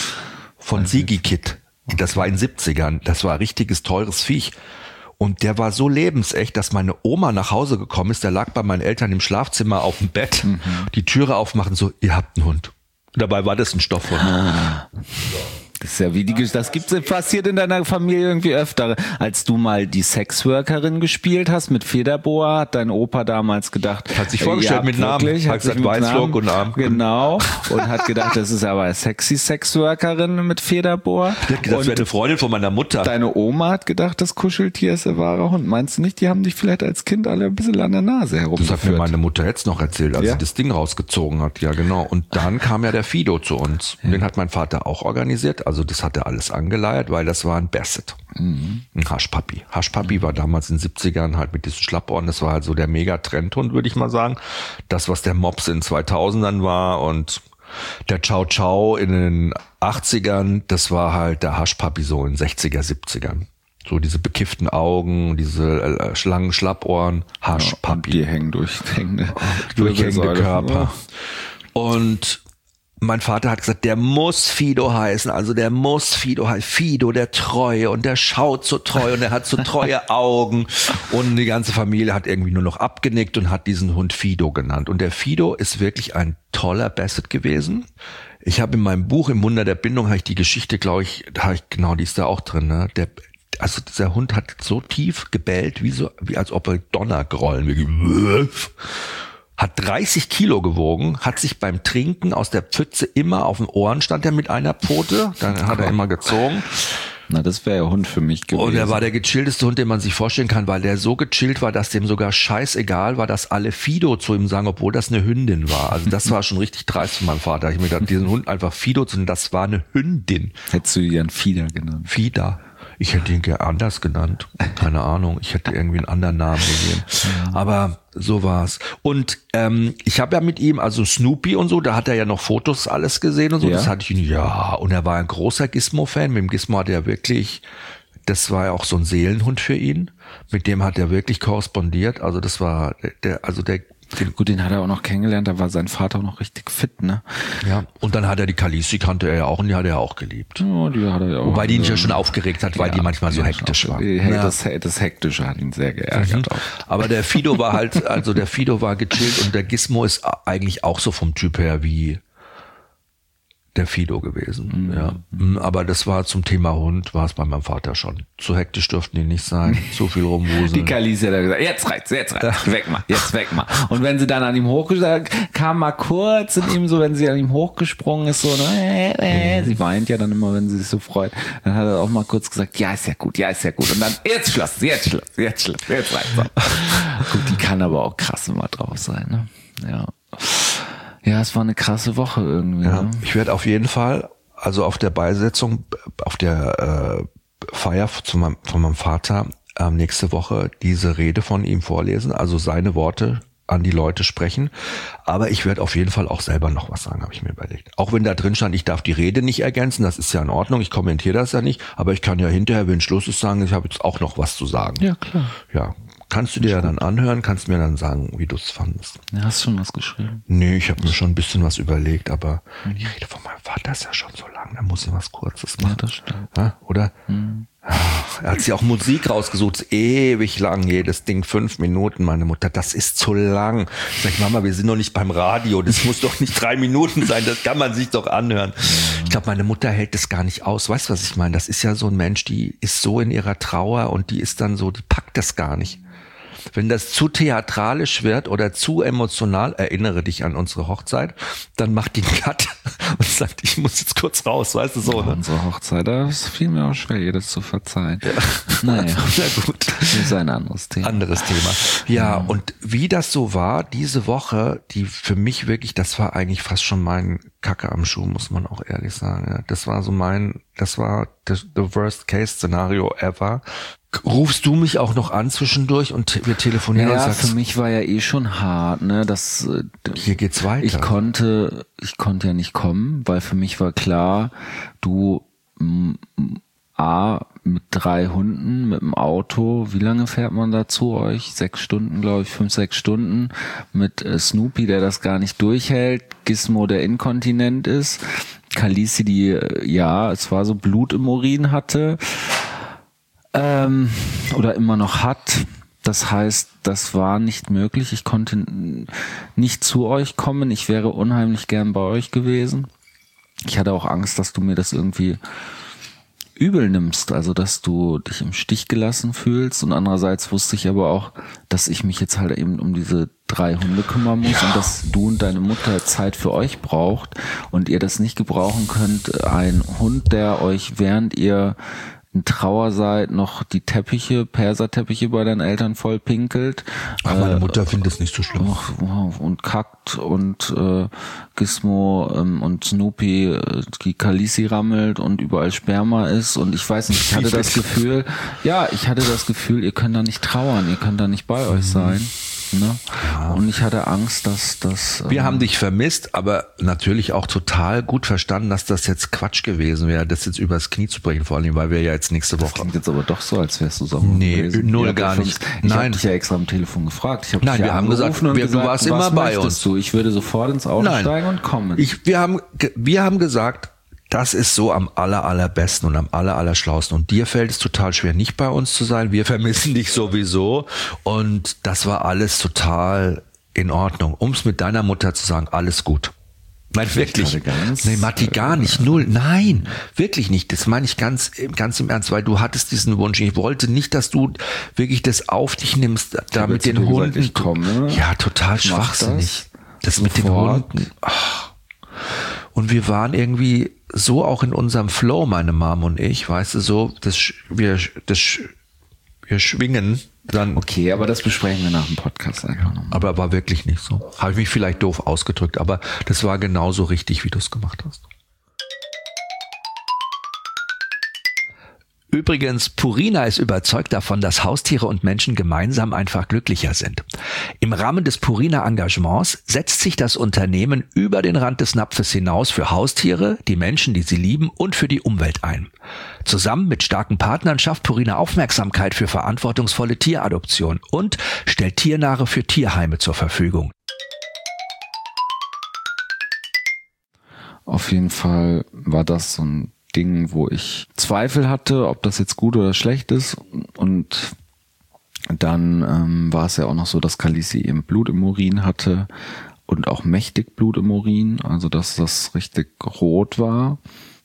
Von Sigi Kid. Das war in den siebzigern. Das war ein richtiges, teures Viech. Und der war so lebensecht, dass meine Oma nach Hause gekommen ist. Der lag bei meinen Eltern im Schlafzimmer auf dem Bett. Mhm. Die Türe aufmachen, so, ihr habt einen Hund. Und dabei war das ein Stoffhund. Ah. Das ist ja wie die, das gibt's passiert in deiner Familie irgendwie öfter. Als du mal die Sexworkerin gespielt hast mit Federboa, hat dein Opa damals gedacht, hat sich vorgestellt mit Namen, wirklich, hat gesagt Weißflog und Arm. Genau. Und hat gedacht, das ist aber eine sexy Sexworkerin mit Federboa. Die hat gedacht, das wäre eine Freundin von meiner Mutter. Deine Oma hat gedacht, das Kuscheltier ist der wahre Hund. Meinst du nicht, die haben dich vielleicht als Kind alle ein bisschen an der Nase herumgeführt? Das hat mir meine Mutter jetzt noch erzählt, als ja? sie das Ding rausgezogen hat. Ja, genau. Und dann kam ja der Fido zu uns. Und den hat mein Vater auch organisiert. Also das hat er alles angeleiert, weil das war ein Basset. Mhm. Ein Haschpapi. Haschpapi mhm. war damals in den siebzigern halt mit diesen Schlappohren. Das war halt so der Mega-Trendhund, würde ich mal sagen. Das, was der Mops in zweitausendern war und der Chow Chow in den achtzigern, das war halt der Haschpapi so in sechziger, siebzigern. So diese bekifften Augen, diese äh, langen Schlappohren, Haschpapi. Ja, die hängen durch hängende, durchhängende Körper. Ja. Und mein Vater hat gesagt, der muss Fido heißen, also der muss Fido heißen, Fido, der Treue, und der schaut so treu und er hat so treue Augen, und die ganze Familie hat irgendwie nur noch abgenickt und hat diesen Hund Fido genannt. Und der Fido ist wirklich ein toller Basset gewesen. Ich habe in meinem Buch Im Wunder der Bindung, habe ich die Geschichte, glaube ich, da habe ich, genau, die ist da auch drin, ne? Der, also dieser Hund hat so tief gebellt, wie so, wie als ob er Donnergrollen, wie hat dreißig Kilo gewogen, hat sich beim Trinken aus der Pfütze immer auf den Ohren, stand er mit einer Pfote, dann hat er immer gezogen. Na, das wäre ja Hund für mich gewesen. Und er war der gechillteste Hund, den man sich vorstellen kann, weil der so gechillt war, dass dem sogar scheißegal war, dass alle Fido zu ihm sagen, obwohl das eine Hündin war. Also das war schon richtig dreist von meinem Vater. Ich mir gedacht, diesen Hund einfach Fido zu nennen, das war eine Hündin. Hättest du ihren Fieder genannt? Fieder. Ich hätte ihn gerne anders genannt. Keine Ahnung. Ich hätte irgendwie einen anderen Namen gegeben. Aber so war's. Und ähm, ich habe ja mit ihm, also Snoopy und so, da hat er ja noch Fotos alles gesehen und so. Ja. Das hatte ich ihn, ja. Und er war ein großer Gizmo-Fan. Mit dem Gizmo hat er wirklich, das war ja auch so ein Seelenhund für ihn. Mit dem hat er wirklich korrespondiert. Also das war der, also der Den, Gut, den hat er auch noch kennengelernt, da war sein Vater auch noch richtig fit, ne? Ja, und dann hat er die Khaleesi, kannte er ja auch, und die hat er auch geliebt. Ja, die hat er ja auch. Wobei die ihn ja schon aufgeregt hat, weil ja, die manchmal so hektisch war. Ja. Das, das Hektische hat ihn sehr geärgert. Mhm. Aber der Fido war halt, also der Fido war gechillt, und der Gizmo ist eigentlich auch so vom Typ her wie der Fido gewesen. Mhm. Ja. Aber das war zum Thema Hund, war es bei meinem Vater schon. Zu hektisch dürften die nicht sein, zu viel rumwuseln. Die Khaleesi hat er gesagt, jetzt reicht's, jetzt reicht's, weg mal, jetzt weg mal. Und wenn sie dann an ihm hochgesprungen, kam mal kurz in ihm so, wenn sie an ihm hochgesprungen ist, so, äh, äh, sie weint ja dann immer, wenn sie sich so freut, dann hat er auch mal kurz gesagt, ja, ist ja gut, ja, ist ja gut. Und dann, jetzt Schluss, jetzt Schluss, jetzt Schluss, jetzt reicht's. Gut, die kann aber auch krass immer drauf sein, ne? Ja. Ja, es war eine krasse Woche irgendwie. Ja, ne? Ich werde auf jeden Fall, also auf der Beisetzung, auf der äh, Feier zu meinem, von meinem Vater äh, nächste Woche diese Rede von ihm vorlesen, also seine Worte an die Leute sprechen. Aber ich werde auf jeden Fall auch selber noch was sagen, habe ich mir überlegt. Auch wenn da drin stand, ich darf die Rede nicht ergänzen, das ist ja in Ordnung, ich kommentiere das ja nicht, aber ich kann ja hinterher, wenn Schluss ist, sagen, ich habe jetzt auch noch was zu sagen. Ja, klar. Ja. Kannst du dir ja dann anhören, kannst mir dann sagen, wie du es fandest. Ja, hast du schon was geschrieben? Nee, ich habe mir schon ein bisschen was überlegt, aber mhm. die Rede von meinem Vater ist ja schon so lang, da muss ich was Kurzes machen. Ja, das stimmt. Ja, oder? Mhm. Ach, er hat sich auch Musik rausgesucht, ewig lang, jedes Ding, fünf Minuten, meine Mutter, das ist zu lang. Sag ich, Mama, wir sind doch nicht beim Radio, das muss doch nicht drei Minuten sein, das kann man sich doch anhören. Ich glaube, meine Mutter hält das gar nicht aus, weißt du, was ich meine? Das ist ja so ein Mensch, die ist so in ihrer Trauer und die ist dann so, die packt das gar nicht. Wenn das zu theatralisch wird oder zu emotional, erinnere dich an unsere Hochzeit, dann macht die einen Cut und sagt, ich muss jetzt kurz raus, weißt du so. Ja, ne? Unsere Hochzeit, da ist viel mir auch schwer, ihr das zu verzeihen. Ja. Naja, na gut. Das ist ein anderes Thema. Anderes Thema. Ja, mhm. Und wie das so war, diese Woche, die für mich wirklich, das war eigentlich fast schon mein Kacke am Schuh, muss man auch ehrlich sagen. Ja, das war so mein, das war the, the worst case Szenario ever. Rufst du mich auch noch an zwischendurch und wir telefonieren? Ja, und sagst, für mich war ja eh schon hart, ne, das, hier geht's weiter. Ich konnte, ich konnte ja nicht kommen, weil für mich war klar, du, m, A, mit drei Hunden, mit dem Auto. Wie lange fährt man da zu euch? Sechs Stunden, glaube ich, fünf, sechs Stunden. Mit äh, Snoopy, der das gar nicht durchhält. Gizmo, der inkontinent ist. Khaleesi, die, äh, ja, es war so Blut im Urin hatte. Ähm, oder immer noch hat. Das heißt, das war nicht möglich. Ich konnte nicht zu euch kommen. Ich wäre unheimlich gern bei euch gewesen. Ich hatte auch Angst, dass du mir das irgendwie übel nimmst, also dass du dich im Stich gelassen fühlst, und andererseits wusste ich aber auch, dass ich mich jetzt halt eben um diese drei Hunde kümmern muss, ja, und dass du und deine Mutter Zeit für euch braucht und ihr das nicht gebrauchen könnt, ein Hund, der euch, während ihr in Trauer seid, noch die Teppiche, Perserteppiche bei deinen Eltern voll pinkelt. Ach, meine Mutter äh, findet es nicht so schlimm. Und kackt und äh, Gizmo ähm, und Snoopy äh, die Khaleesi rammelt und überall Sperma ist, und ich weiß nicht, ich hatte das Gefühl, ja, ich hatte das Gefühl, ihr könnt da nicht trauern, ihr könnt da nicht bei euch sein. Ne? Ja. Und ich hatte Angst, dass das... Wir ähm, haben dich vermisst, aber natürlich auch total gut verstanden, dass das jetzt Quatsch gewesen wäre, das jetzt übers Knie zu brechen, vor allem, weil wir ja jetzt nächste Woche... Das klingt jetzt aber doch so, als wärst du sauer Nee, gewesen. null ja, gar nicht. Ich Nein. habe dich ja extra am Telefon gefragt. Ich hab Nein, dich wir ja haben gesagt, und wir, gesagt, du warst was immer bei uns. Du? Ich würde sofort ins Auto Nein. steigen und kommen. Ich, wir haben, wir haben gesagt, das ist so am aller, allerbesten und am aller, allerschlausten. Und dir fällt es total schwer, nicht bei uns zu sein. Wir vermissen dich sowieso. Und das war alles total in Ordnung. Um es mit deiner Mutter zu sagen, alles gut. Nein, wirklich. Ganz, nee, Matti, gar nicht. Null. Nein, wirklich nicht. Das meine ich ganz, ganz im Ernst, weil du hattest diesen Wunsch. Ich wollte nicht, dass du wirklich das auf dich nimmst, da mit den Hunden. Gesagt, ich komme. Ja, total schwachsinnig. Das, das mit den Hunden. Ach. Und wir waren irgendwie so auch in unserem Flow, meine Mom und ich, weißt du, so, das, wir, das, wir schwingen dann. Okay, aber das besprechen wir nach dem Podcast einfach nochmal. Aber war wirklich nicht so. Habe ich mich vielleicht doof ausgedrückt, aber das war genauso richtig, wie du es gemacht hast. Übrigens, Purina ist überzeugt davon, dass Haustiere und Menschen gemeinsam einfach glücklicher sind. Im Rahmen des Purina-Engagements setzt sich das Unternehmen über den Rand des Napfes hinaus für Haustiere, die Menschen, die sie lieben, und für die Umwelt ein. Zusammen mit starken Partnern schafft Purina Aufmerksamkeit für verantwortungsvolle Tieradoption und stellt Tiernahrung für Tierheime zur Verfügung. Auf jeden Fall war das so ein Ding, wo ich Zweifel hatte, ob das jetzt gut oder schlecht ist, und dann ähm, war es ja auch noch so, dass Khaleesi eben Blut im Urin hatte und auch mächtig Blut im Urin, also dass das richtig rot war,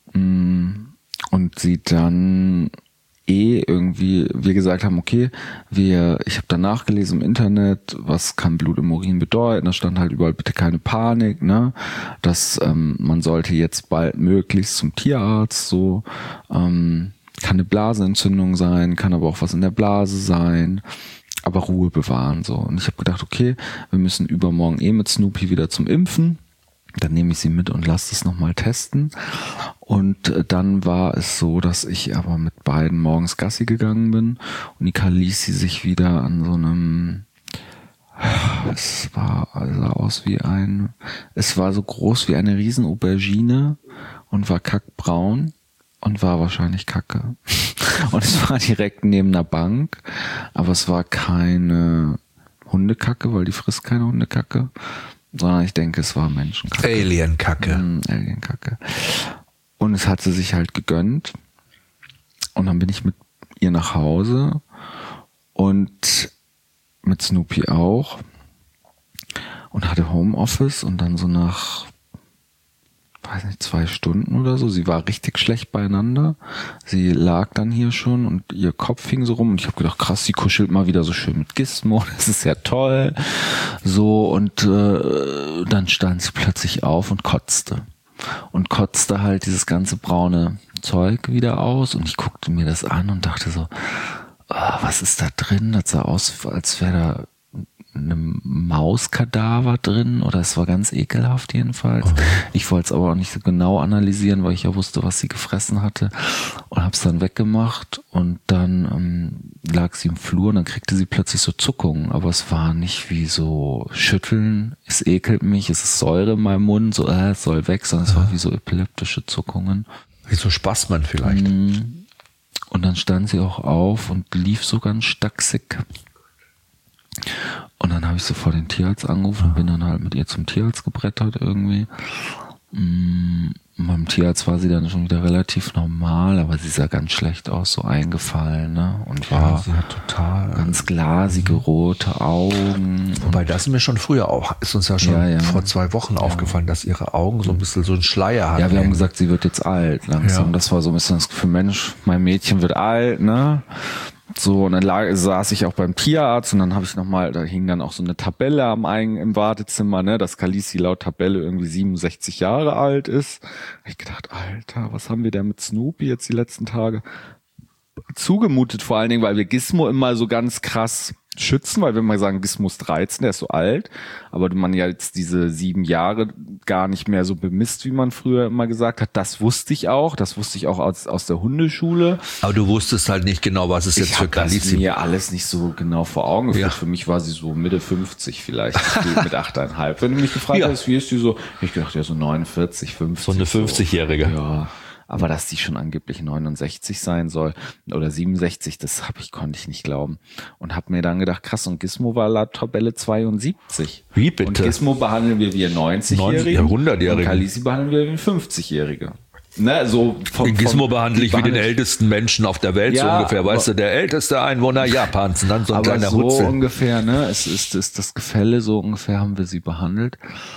und sie dann eh irgendwie, wir gesagt haben, okay, wir, ich habe dann nachgelesen im Internet, was kann Blut im Urin bedeuten, da stand halt überall, bitte keine Panik, ne, dass ähm, man sollte jetzt bald möglichst zum Tierarzt, so, ähm, kann eine Blasenentzündung sein, kann aber auch was in der Blase sein, aber Ruhe bewahren, so. Und ich habe gedacht, okay, wir müssen übermorgen eh mit Snoopy wieder zum Impfen. Dann nehme ich sie mit und lasse es nochmal testen. Und dann war es so, dass ich aber mit beiden morgens Gassi gegangen bin und die Khaleesi sich wieder an so einem, es war, sah aus wie ein, es war so groß wie eine riesen Aubergine und war kackbraun und war wahrscheinlich Kacke. Und es war direkt neben einer Bank, aber es war keine Hundekacke, weil die frisst keine Hundekacke, sondern ich denke, es war Menschenkacke. Alienkacke. Mm, Alienkacke. Und es hat sie sich halt gegönnt. Und dann bin ich mit ihr nach Hause und mit Snoopy auch und hatte Homeoffice, und dann so nach, weiß nicht, zwei Stunden oder so, sie war richtig schlecht beieinander. Sie lag dann hier schon und ihr Kopf hing so rum und ich habe gedacht, krass, sie kuschelt mal wieder so schön mit Gizmo, das ist ja toll. So, und äh, dann stand sie plötzlich auf und kotzte. Und kotzte halt dieses ganze braune Zeug wieder aus, und ich guckte mir das an und dachte so, oh, was ist da drin? Das sah aus, als wäre da eine Mauskadaver drin, oder es war ganz ekelhaft jedenfalls. Okay. Ich wollte es aber auch nicht so genau analysieren, weil ich ja wusste, was sie gefressen hatte, und habe es dann weggemacht, und dann ähm, lag sie im Flur und dann kriegte sie plötzlich so Zuckungen, aber es war nicht wie so Schütteln, es ekelt mich, es ist Säure in meinem Mund, so äh, es soll weg, sondern es war wie so epileptische Zuckungen. Wie so Spasmen vielleicht. Und dann stand sie auch auf und lief so ganz stachsig. Und dann habe ich sofort den Tierarzt angerufen und bin dann halt mit ihr zum Tierarzt gebrettert irgendwie. Mm, beim Tierarzt war sie dann schon wieder relativ normal, aber sie sah ganz schlecht aus, so eingefallen, ne? Und war Ja, sie hat total ganz glasige rote Augen. Wobei das ist mir schon früher auch, ist uns ja schon Ja, ja. vor zwei Wochen aufgefallen, dass ihre Augen so ein bisschen so einen Schleier hatten. Ja, wir haben gesagt, sie wird jetzt alt langsam. Ja. Das war so ein bisschen das Gefühl, Mensch, mein Mädchen wird alt, ne? So, und dann lag, saß ich auch beim Tierarzt und dann habe ich nochmal, da hing dann auch so eine Tabelle am Ein im Wartezimmer, ne, dass Khaleesi laut Tabelle irgendwie siebenundsechzig Jahre alt ist. Da hab ich gedacht, Alter, was haben wir denn mit Snoopy jetzt die letzten Tage zugemutet, vor allen Dingen, weil wir Gizmo immer so ganz krass schützen, weil wir mal sagen, Gizmo ist dreizehn, der ist so alt, aber man ja jetzt diese sieben Jahre gar nicht mehr so bemisst, wie man früher immer gesagt hat. Das wusste ich auch, das wusste ich auch aus, aus der Hundeschule. Aber du wusstest halt nicht genau, was es jetzt Ich für habe das Khaleesi. mir alles nicht so genau vor Augen geführt. Ja. Für mich war sie so Mitte fünfzig vielleicht, mit achteinhalb. Wenn du mich gefragt Ja. hast, wie ist die so, hab ich gedacht, ja so neunundvierzig, fünfzig. So eine fünfzigjährige. Ja, aber dass die schon angeblich neunundsechzig sein soll oder siebenundsechzig, das hab ich konnte ich nicht glauben. Und hab mir dann gedacht, krass, und Gizmo war laut Tabelle zweiundsiebzig. Wie bitte? Und Gizmo behandeln wir wie ein neunzigjährige. Ja, hundertjährige. Und Khaleesi behandeln wir wie ein fünfzigjährige. Ne, so vom, In Gizmo vom- behandle ich wie den behandle ich- ältesten Menschen auf der Welt, so Ja, ungefähr. Weißt du, aber- der älteste Einwohner Japans und dann so ein aber kleiner so Hutzel. ungefähr, ne? Es ist, ist das Gefälle, so ungefähr haben wir sie behandelt.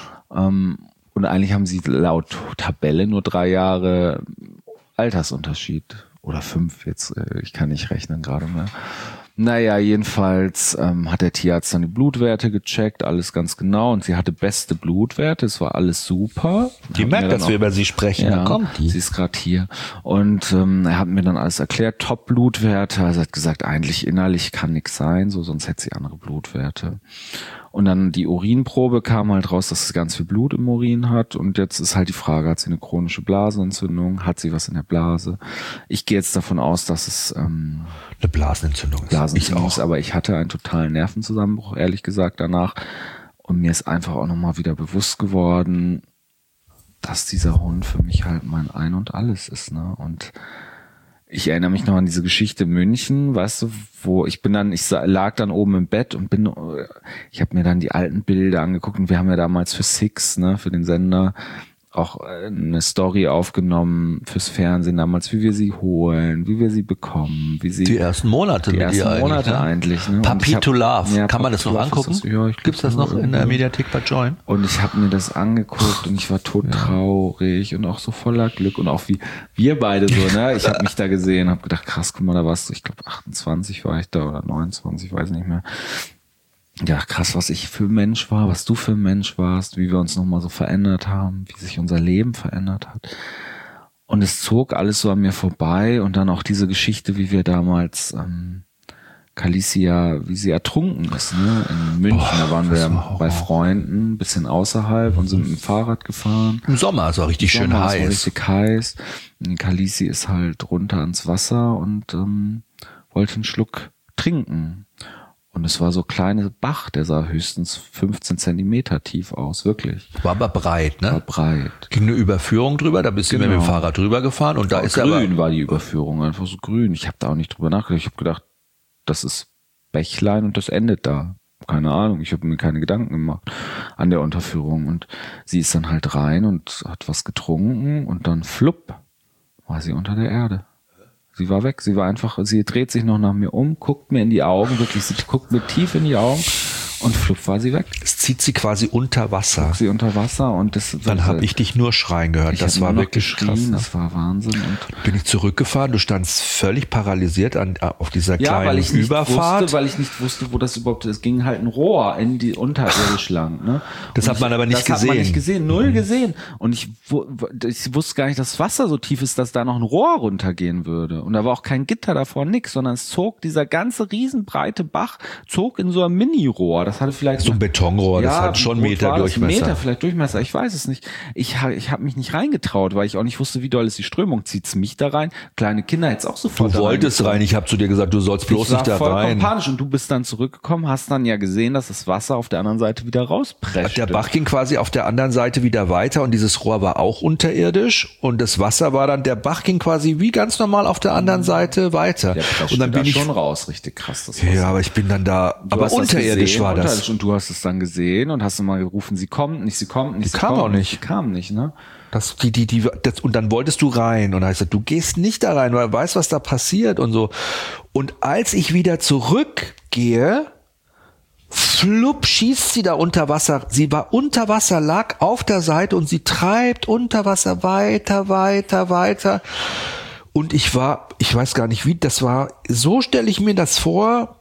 Ähm, und eigentlich haben sie laut Tabelle nur drei Jahre Altersunterschied. Oder fünf jetzt, äh, ich kann nicht rechnen gerade mehr. Naja, jedenfalls ähm, hat der Tierarzt dann die Blutwerte gecheckt, alles ganz genau. Und sie hatte beste Blutwerte, es war alles super. Die Hat merkt, mir dann dass wir auch- über sie sprechen. ja, Da kommt die. sie ist gerade hier. Und ähm, er hat mir dann alles erklärt, Top-Blutwerte. Also er hat gesagt, eigentlich innerlich kann nichts sein, so sonst hätte sie andere Blutwerte. Und dann die Urinprobe kam halt raus, dass sie ganz viel Blut im Urin hat. Und jetzt ist halt die Frage, hat sie eine chronische Blasenentzündung? Hat sie was in der Blase? Ich gehe jetzt davon aus, dass es ähm, Eine Blasenentzündung ist. Blasenentzündung Ich ist, auch. aber ich hatte einen totalen Nervenzusammenbruch, ehrlich gesagt, danach. Und mir ist einfach auch nochmal wieder bewusst geworden, dass dieser Hund für mich halt mein Ein und Alles ist, ne? Und ich erinnere mich noch an diese Geschichte München, weißt du, wo ich bin dann, ich sa- lag dann oben im Bett und bin, ich habe mir dann die alten Bilder angeguckt und wir haben ja damals für Six, ne, für den Sender auch äh, eine Story aufgenommen fürs Fernsehen damals, wie wir sie holen, wie wir sie bekommen, wie sie Die ersten Monate die mit ersten ihr eigentlich. Monate ne? eigentlich, ne? Und Puppy ich hab- to Love. Ja, Kann man Puppy das to noch Love angucken? ist das- ja, ich Gibt's das noch in der Mediathek bei Join? Und ich habe mir das angeguckt und ich war tot traurig und auch so voller Glück und auch wie wir beide so, ne? Ich habe mich da gesehen, habe gedacht, krass, guck mal, da warst du, ich glaube achtundzwanzig war ich da oder neunundzwanzig, weiß nicht mehr. Ja, krass, was ich für ein Mensch war, was du für ein Mensch warst, wie wir uns nochmal so verändert haben, wie sich unser Leben verändert hat. Und es zog alles so an mir vorbei und dann auch diese Geschichte, wie wir damals ähm, Khaleesi ja, wie sie ertrunken ist, ne? In München, Boah, da waren wir das ja war bei Horror. Freunden, ein bisschen außerhalb und sind mit dem Fahrrad gefahren. Im Sommer ist auch richtig schön Sommer, es war heiß. richtig heiß. Und Khaleesi ist halt runter ans Wasser und ähm, wollte einen Schluck trinken. Und es war so ein kleiner Bach, der sah höchstens fünfzehn Zentimeter tief aus, wirklich. War aber breit, War ne? breit. Ging eine Überführung drüber, da bist du Genau. mit dem Fahrrad drüber gefahren und da ist aber grün war die Überführung, einfach so grün. Ich habe da auch nicht drüber nachgedacht. Ich habe gedacht, das ist Bächlein und das endet da. Keine Ahnung, ich habe mir keine Gedanken gemacht an der Unterführung. Und sie ist dann halt rein und hat was getrunken und dann flupp war sie unter der Erde. Sie war weg, sie war einfach, sie dreht sich noch nach mir um, guckt mir in die Augen, wirklich, sie guckt mir tief in die Augen und flupp war sie weg. es zieht sie quasi unter Wasser. Sie unter Wasser und das Dann habe ich dich nur schreien gehört. ich Das hab war nur noch wirklich geschrien, krass. Ne? das war Wahnsinn. Und Bin ich zurückgefahren, du standst völlig paralysiert an, auf dieser ja, kleinen weil ich nicht Überfahrt. wusste, weil ich nicht wusste, wo das überhaupt ist. Es ging halt ein Rohr in die unterirdisch lang. Ne? Das Und hat man aber nicht das hat man gesehen. nicht gesehen, null gesehen. Und ich, wu- ich wusste gar nicht, dass das Wasser so tief ist, dass da noch ein Rohr runtergehen würde. Und da war auch kein Gitter davor, nix, sondern es zog, dieser ganze riesenbreite Bach zog in so ein Mini-Rohr Rohr. Das hatte vielleicht So ein Betonrohr, das hat schon wie Meter groß war das? Durchmesser. Meter vielleicht Durchmesser, ich weiß es nicht. Ich, ha- ich habe mich nicht reingetraut, weil ich auch nicht wusste, wie doll ist die Strömung. Zieht's mich da rein? Kleine Kinder hätte es auch sofort Du da wolltest reingezogen. rein, ich habe zu dir gesagt, du sollst bloß Ich war nicht da vollkommen rein. panisch und du bist dann zurückgekommen, hast dann ja gesehen, dass das Wasser auf der anderen Seite wieder rauspreschte. Der Bach ging quasi auf der anderen Seite wieder weiter und dieses Rohr war auch unterirdisch und das Wasser war dann, der Bach ging quasi wie ganz normal auf der anderen Seite weiter. Der preschte Und dann bin da ich schon raus, richtig krass. Das Wasser. Ja, aber ich bin dann da, Du aber hast das unterirdisch gesehen, war das. unterirdisch, und du hast es dann gesehen und hast immer gerufen, sie kommt nicht, sie kommt nicht, Die sie kam kommt auch nicht. Sie kam nicht, ne? Das, die, die, die, das, und dann wolltest du rein und da heißt es, du gehst nicht da rein, weil du weißt, was da passiert und so. Und als ich wieder zurückgehe, flupp, schießt sie da unter Wasser. Sie war unter Wasser, lag auf der Seite und sie treibt unter Wasser weiter, weiter, weiter. Und ich war, ich weiß gar nicht wie, das war, so stelle ich mir das vor,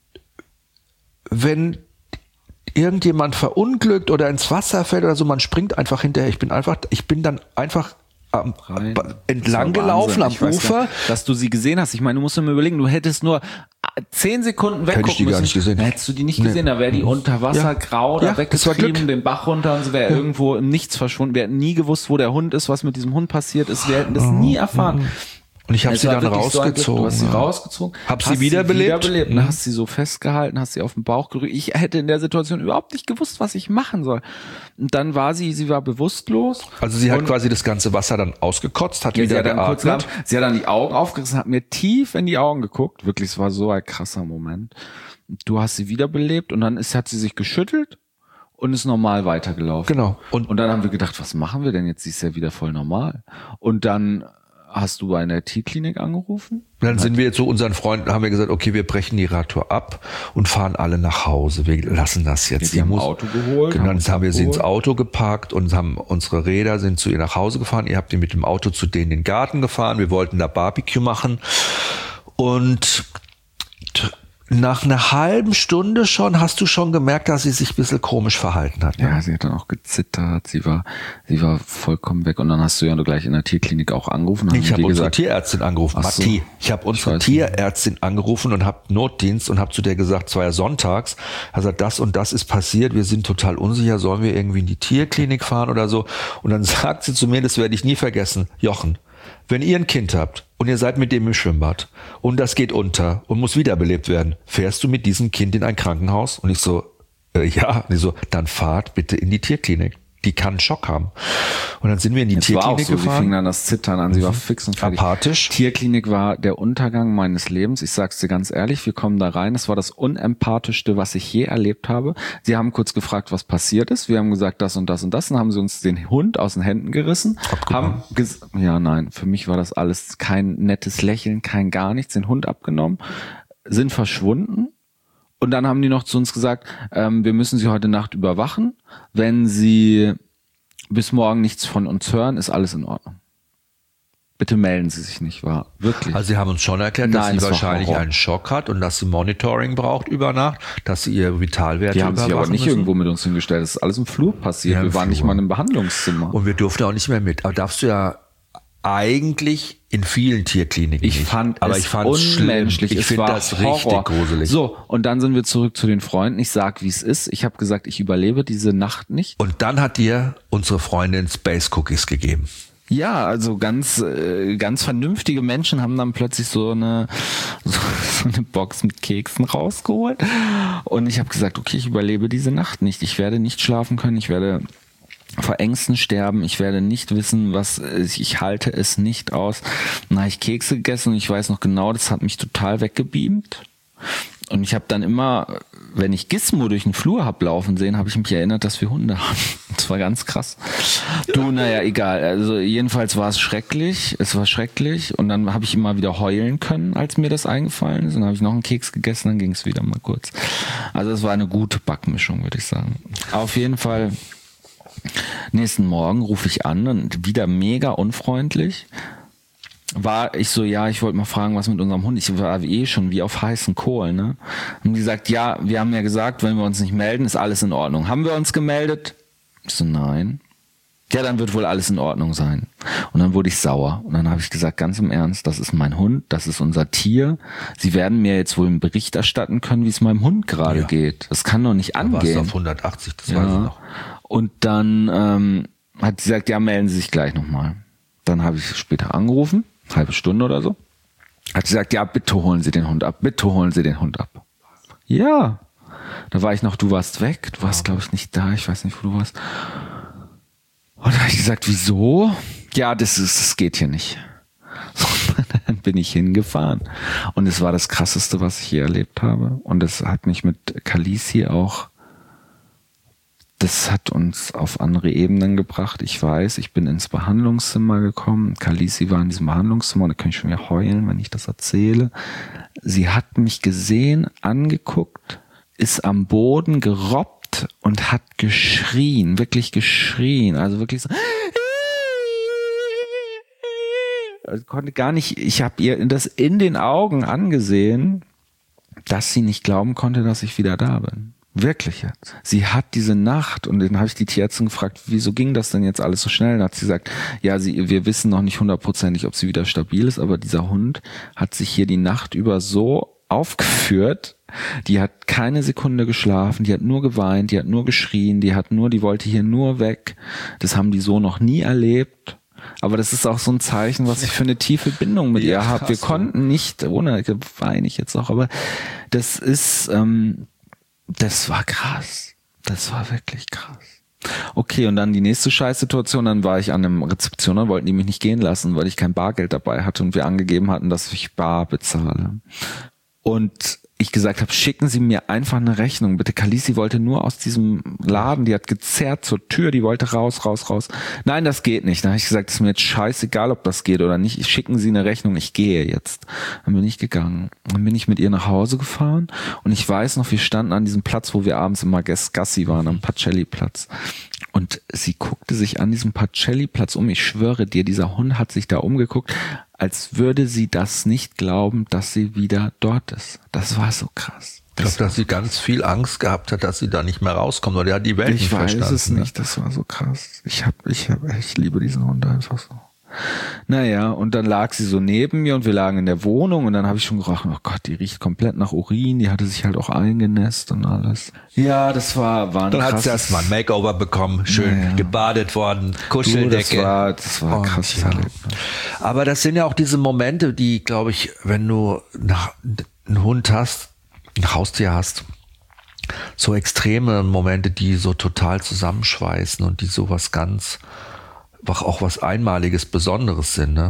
wenn irgendjemand verunglückt oder ins Wasser fällt oder so, man springt einfach hinterher. Ich bin einfach, ich bin dann einfach am, Rein. entlang Das war gelaufen Wahnsinn. am Ich weiß Ufer. gar nicht, dass du sie gesehen hast. Ich meine, du musst dir mal überlegen, du hättest nur zehn Sekunden weggucken ich die gar müssen. nicht gesehen. Dann hättest du die nicht Nee. gesehen, da wäre die unter Wasser Ja. grau, Ja, da das war weggetrieben, Glück. den Bach runter und so wäre irgendwo im Nichts verschwunden. Wir hätten nie gewusst, wo der Hund ist, was mit diesem Hund passiert ist. Wir hätten das nie erfahren. Und ich habe Es sie war dann wirklich so ein Glück. rausgezogen. Du hast sie ja. rausgezogen. Hab sie hast wiederbelebt. wiederbelebt. Mhm. Dann hast sie so festgehalten, hast sie auf den Bauch gerührt. Ich hätte in der Situation überhaupt nicht gewusst, was ich machen soll. Und dann war sie, sie war bewusstlos. Also sie hat Und quasi das ganze Wasser dann ausgekotzt, hat ja, sie wieder hat dann kurz geatmet. gehabt, sie hat dann die Augen aufgerissen, hat mir tief in die Augen geguckt. Wirklich, es war so ein krasser Moment. Du hast sie wiederbelebt und dann ist, hat sie sich geschüttelt und ist normal weitergelaufen. Genau. Und, und dann haben wir gedacht, was machen wir denn jetzt? Sie ist ja wieder voll normal. Und dann hast du bei einer T-Klinik angerufen? Dann sind wir jetzt so unseren Freunden, haben wir gesagt, okay, wir brechen die Radtour ab und fahren alle nach Hause. Wir lassen das jetzt. Ja, die Die haben muss- ein Auto geholt, Genau, haben dann uns haben wir sie ins abgeholt. Auto geparkt und haben unsere Räder sind zu ihr nach Hause gefahren. Ihr habt die mit dem Auto zu denen in den Garten gefahren. Wir wollten da Barbecue machen. Und t- nach einer halben Stunde schon hast du schon gemerkt, dass sie sich ein bisschen komisch verhalten hat. Ne? Ja, sie hat dann auch gezittert, sie war, sie war vollkommen weg und dann hast du ja gleich in der Tierklinik auch angerufen. Ich habe dir unsere gesagt, Tierärztin angerufen, Ach so. Matti. Ich habe unsere weiß Tierärztin angerufen und habe Notdienst und habe zu der gesagt, es war ja sonntags, er sagt, das und das ist passiert, wir sind total unsicher, sollen wir irgendwie in die Tierklinik fahren oder so? Und dann sagt sie zu mir, das werde ich nie vergessen, Jochen, wenn ihr ein Kind habt und ihr seid mit dem im Schwimmbad und das geht unter und muss wiederbelebt werden, fährst du mit diesem Kind in ein Krankenhaus? Und ich so, äh, ja. Und ich so, dann fahrt bitte in die Tierklinik. Die kann einen Schock haben. Und dann sind wir in die es war auch Tierklinik so, sie fing gefahren. dann das Zittern an, sie war fix und fertig. Apathisch. Tierklinik war der Untergang meines Lebens. Ich sag's dir ganz ehrlich, wir kommen da rein. Es war das unempathischste, was ich je erlebt habe. Sie haben kurz gefragt, was passiert ist. Wir haben gesagt, das und das und das. Dann haben sie uns den Hund aus den Händen gerissen. Haben ges- ja, nein, für mich war das alles kein nettes Lächeln, kein gar nichts. Den Hund abgenommen, sind verschwunden. Und dann haben die noch zu uns gesagt, ähm, wir müssen sie heute Nacht überwachen. Wenn sie bis morgen nichts von uns hören, ist alles in Ordnung. Bitte melden Sie sich nicht, war wirklich. Also sie haben uns schon erklärt, dass Nein, sie das war wahrscheinlich Horror. einen Schock hat und dass sie Monitoring braucht über Nacht, dass sie ihr Vitalwerte die haben sich aber überwachen nicht müssen. irgendwo mit uns hingestellt. Das ist alles im Flur passiert. Ja, im wir waren nicht Flur. mal im Behandlungszimmer. Und wir durften auch nicht mehr mit. Aber darfst du ja eigentlich in vielen Tierkliniken Ich nicht. fand aber es ich fand's unmenschlich. schlimm. Ich Es finde war das Horror. richtig gruselig. So, und dann sind wir zurück zu den Freunden. Ich sag, wie es ist. Ich habe gesagt, ich überlebe diese Nacht nicht. Und dann hat dir unsere Freundin Space Cookies gegeben. Ja, also ganz äh, ganz vernünftige Menschen haben dann plötzlich so eine so, so eine Box mit Keksen rausgeholt und ich habe gesagt, okay, ich überlebe diese Nacht nicht. Ich werde nicht schlafen können, ich werde vor Ängsten sterben, ich werde nicht wissen, was ich halte es nicht aus. Dann habe ich Kekse gegessen und ich weiß noch genau, das hat mich total weggebeamt. Und ich habe dann immer, wenn ich Gizmo durch den Flur hab laufen sehen, habe ich mich erinnert, dass wir Hunde haben. Das war ganz krass. Du, naja, egal. Also jedenfalls war es schrecklich. Es war schrecklich. Und dann habe ich immer wieder heulen können, als mir das eingefallen ist. Und dann habe ich noch einen Keks gegessen, dann ging es wieder mal kurz. Also es war eine gute Backmischung, würde ich sagen. Auf jeden Fall, nächsten Morgen rufe ich an und wieder mega unfreundlich. War ich so, ja, ich wollte mal fragen, was mit unserem Hund. Ich war eh schon wie auf heißen Kohlen, ne? Haben die gesagt, ja, wir haben ja gesagt, wenn wir uns nicht melden, ist alles in Ordnung. Haben wir uns gemeldet? Ich so, nein. Ja, dann wird wohl alles in Ordnung sein. Und dann wurde ich sauer. Und dann habe ich gesagt, ganz im Ernst, das ist mein Hund, das ist unser Tier. Sie werden mir jetzt wohl einen Bericht erstatten können, wie es meinem Hund gerade ja. geht. Das kann doch nicht da angehen. warst du auf hundertachtzig, das ja. weiß ich noch. Und dann ähm, hat sie gesagt, ja, melden Sie sich gleich nochmal. Dann habe ich später angerufen, halbe Stunde oder so. Hat sie gesagt, ja, bitte holen Sie den Hund ab, bitte holen Sie den Hund ab. Ja, da war ich noch, du warst weg, du warst, glaube ich, nicht da, ich weiß nicht, wo du warst. Und da habe ich gesagt, wieso? Ja, das ist, das geht hier nicht. Und dann bin ich hingefahren. Und es war das Krasseste, was ich je erlebt habe. Und es hat mich mit Khaleesi auch, das hat uns auf andere Ebenen gebracht. Ich weiß, ich bin ins Behandlungszimmer gekommen. Khaleesi war in diesem Behandlungszimmer und da kann ich schon wieder heulen, wenn ich das erzähle. Sie hat mich gesehen, angeguckt, ist am Boden gerobbt und hat geschrien, wirklich geschrien, also wirklich so. Also konnte gar nicht, ich habe ihr das in den Augen angesehen, dass sie nicht glauben konnte, dass ich wieder da bin. Wirklich jetzt. Sie hat diese Nacht, und dann habe ich die Tierärztin gefragt, wieso ging das denn jetzt alles so schnell? Dann hat sie gesagt, ja, sie, wir wissen noch nicht hundertprozentig, ob sie wieder stabil ist, aber dieser Hund hat sich hier die Nacht über so aufgeführt, die hat keine Sekunde geschlafen, die hat nur geweint, die hat nur geschrien, die hat nur, die wollte hier nur weg. Das haben die so noch nie erlebt. Aber das ist auch so ein Zeichen, was ich für eine tiefe Bindung mit ja, ihr habe. Wir konnten nicht, ohne, weine ich jetzt auch, aber das ist, ähm, das war krass. Das war wirklich krass. Okay, und dann die nächste Scheißsituation, dann war ich an einem Rezeption, dann wollten die mich nicht gehen lassen, weil ich kein Bargeld dabei hatte und wir angegeben hatten, dass ich bar bezahle. Und ich gesagt habe, schicken Sie mir einfach eine Rechnung, bitte. Khaleesi wollte nur aus diesem Laden, die hat gezerrt zur Tür, die wollte raus, raus, raus. Nein, das geht nicht. Dann habe ich gesagt, es ist mir jetzt scheißegal, ob das geht oder nicht. Schicken Sie eine Rechnung, ich gehe jetzt. Dann bin ich gegangen. Dann bin ich mit ihr nach Hause gefahren und ich weiß noch, wir standen an diesem Platz, wo wir abends immer Gassi waren, am Pacelli-Platz. Und sie guckte sich an diesem Pacelli-Platz um. Ich schwöre dir, dieser Hund hat sich da umgeguckt, als würde sie das nicht glauben, dass sie wieder dort ist. Das war so krass. Ich glaube, dass sie ganz viel Angst gehabt hat, dass sie da nicht mehr rauskommt, weil er hat die Welt nicht verstanden. Ich weiß es nicht, das war so krass. Ich hab, ich hab, ich liebe diesen Hund einfach so. Naja, und dann lag sie so neben mir und wir lagen in der Wohnung und dann habe ich schon gedacht, oh Gott, die riecht komplett nach Urin, die hatte sich halt auch eingenässt und alles. Ja, das war, war ein Dann hat sie erstmal ein Makeover bekommen, schön naja. gebadet worden, Kuscheldecke. Du, das war, das war krass. Ja. Aber das sind ja auch diese Momente, die, glaube ich, wenn du einen Hund hast, ein Haustier hast, so extreme Momente, die so total zusammenschweißen und die sowas ganz auch was Einmaliges, Besonderes sind, ne?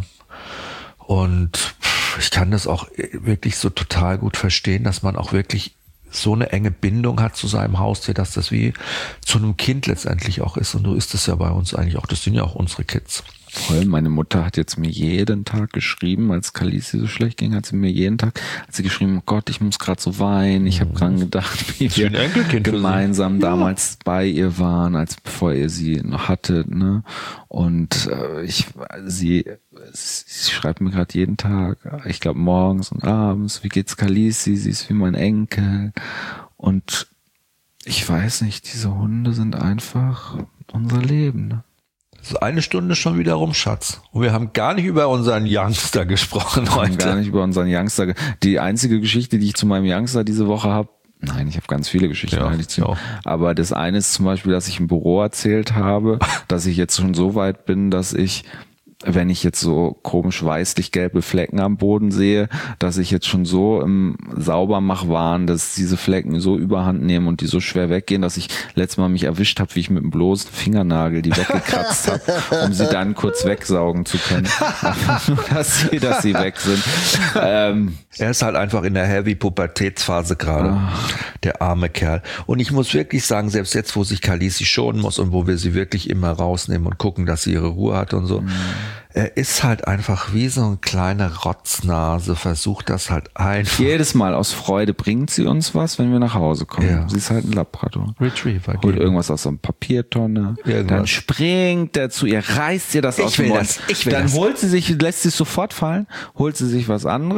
Und ich kann das auch wirklich so total gut verstehen, dass man auch wirklich so eine enge Bindung hat zu seinem Haustier, dass das wie zu einem Kind letztendlich auch ist. Und so ist es ja bei uns eigentlich auch. Das sind ja auch unsere Kids. Voll, meine Mutter hat jetzt mir jeden Tag geschrieben, als Khaleesi so schlecht ging, hat sie mir jeden Tag, hat sie geschrieben, oh Gott, ich muss gerade so weinen. Ich habe dran gedacht, wie wir gemeinsam damals bei ihr waren, als bevor ihr sie noch hattet, ne? Und äh, ich, sie, sie schreibt mir gerade jeden Tag, ich glaube morgens und abends, wie geht's Khaleesi? Sie ist wie mein Enkel. Und ich weiß nicht, diese Hunde sind einfach unser Leben, ne? Eine Stunde schon wieder rum, Schatz. Und wir haben gar nicht über unseren Youngster gesprochen heute. Wir haben gar nicht über unseren Youngster. Die einzige Geschichte, die ich zu meinem Youngster diese Woche habe, nein, ich habe ganz viele Geschichten ja, eigentlich zu. Ja. Aber das eine ist zum Beispiel, dass ich im Büro erzählt habe, dass ich jetzt schon so weit bin, dass ich, wenn ich jetzt so komisch weißlich-gelbe Flecken am Boden sehe, dass ich jetzt schon so im Saubermach-Wahn, dass diese Flecken so überhand nehmen und die so schwer weggehen, dass ich letztes Mal mich erwischt habe, wie ich mit dem bloßen Fingernagel die weggekratzt habe, um sie dann kurz wegsaugen zu können. Nur, dass sie, dass sie weg sind. Ähm, er ist halt einfach in der Heavy-Pubertätsphase gerade, oh. der arme Kerl. Und ich muss wirklich sagen, selbst jetzt, wo sich Khaleesi schonen muss und wo wir sie wirklich immer rausnehmen und gucken, dass sie ihre Ruhe hat und so, mm. er ist halt einfach wie so eine kleine Rotznase, versucht das halt einfach. Jedes Mal aus Freude bringt sie uns was, wenn wir nach Hause kommen. Ja. Sie ist halt ein Labrador. Retriever. Holt irgendwas aus so einer Papiertonne. Irgendwas. Dann springt er zu ihr, reißt ihr das ich aus dem Mund. Das, ich will dann das. holt sie sich, lässt sie es sofort fallen, holt sie sich was anderes,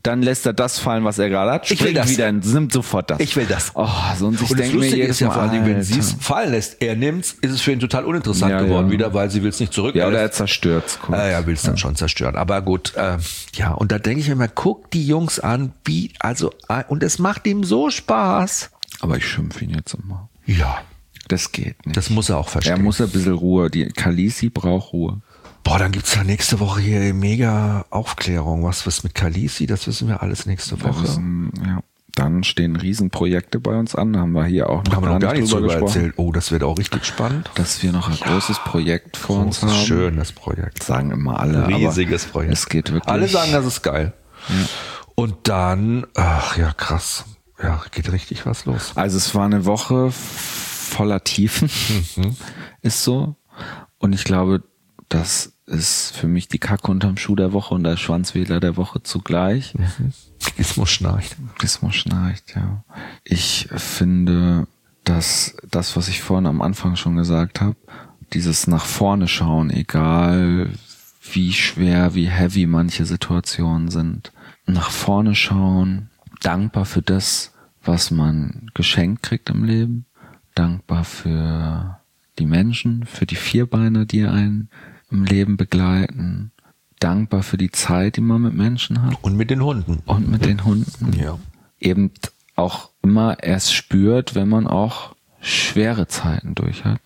dann lässt er das fallen, was er gerade hat, Ich will springt das. wieder, nimmt sofort das. Ich will das. Oh, so, und ich Und das denke mir Lustige jedes ist ja Mal, vor allen Dingen, wenn Alter. sie es fallen lässt, er nimmt's, ist es für ihn total uninteressant Ja, geworden ja. wieder, weil sie will es nicht zurück. Ja, oder Er er zerstört's. Ah, ja, will es dann schon zerstören. Aber gut, äh, ja, und da denke ich mir mal, guck die Jungs an, wie, also, äh, und es macht ihm so Spaß. Aber ich schimpfe ihn jetzt immer. Ja, Das geht nicht. das muss er auch verstehen. er muss ein bisschen Ruhe. Die Khaleesi braucht Ruhe. Boah, dann gibt's ja nächste Woche hier mega Aufklärung. Was was mit Khaleesi, das wissen wir alles nächste Wir Woche. wissen, ja. Dann stehen Riesenprojekte bei uns an. Haben wir hier auch noch, Haben wir noch gar nichts drüber drüber gesprochen. erzählt. Oh, das wird auch richtig spannend. Dass wir noch ein großes Projekt vor uns Großes, haben. schönes Projekt. Das sagen immer alle. Riesiges aber Projekt. Es geht wirklich. Alle sagen, das ist geil. Und dann, ach ja, krass. Ja, geht richtig was los. Also es war eine Woche voller Tiefen, Mhm. ist so. Und ich glaube, das ist für mich die Kacke unterm Schuh der Woche und der Schwanzwedler der Woche zugleich. Gizmo schnarcht. Gizmo schnarcht, ja. Ich finde, dass das, was ich vorhin am Anfang schon gesagt habe, dieses nach vorne schauen, egal wie schwer, wie heavy manche Situationen sind, nach vorne schauen, dankbar für das, was man geschenkt kriegt im Leben, dankbar für die Menschen, für die Vierbeiner, die einen im Leben begleiten, dankbar für die Zeit, die man mit Menschen hat Und mit den Hunden. und mit den Hunden. Ja. Eben auch immer erst spürt, wenn man auch schwere Zeiten durch hat.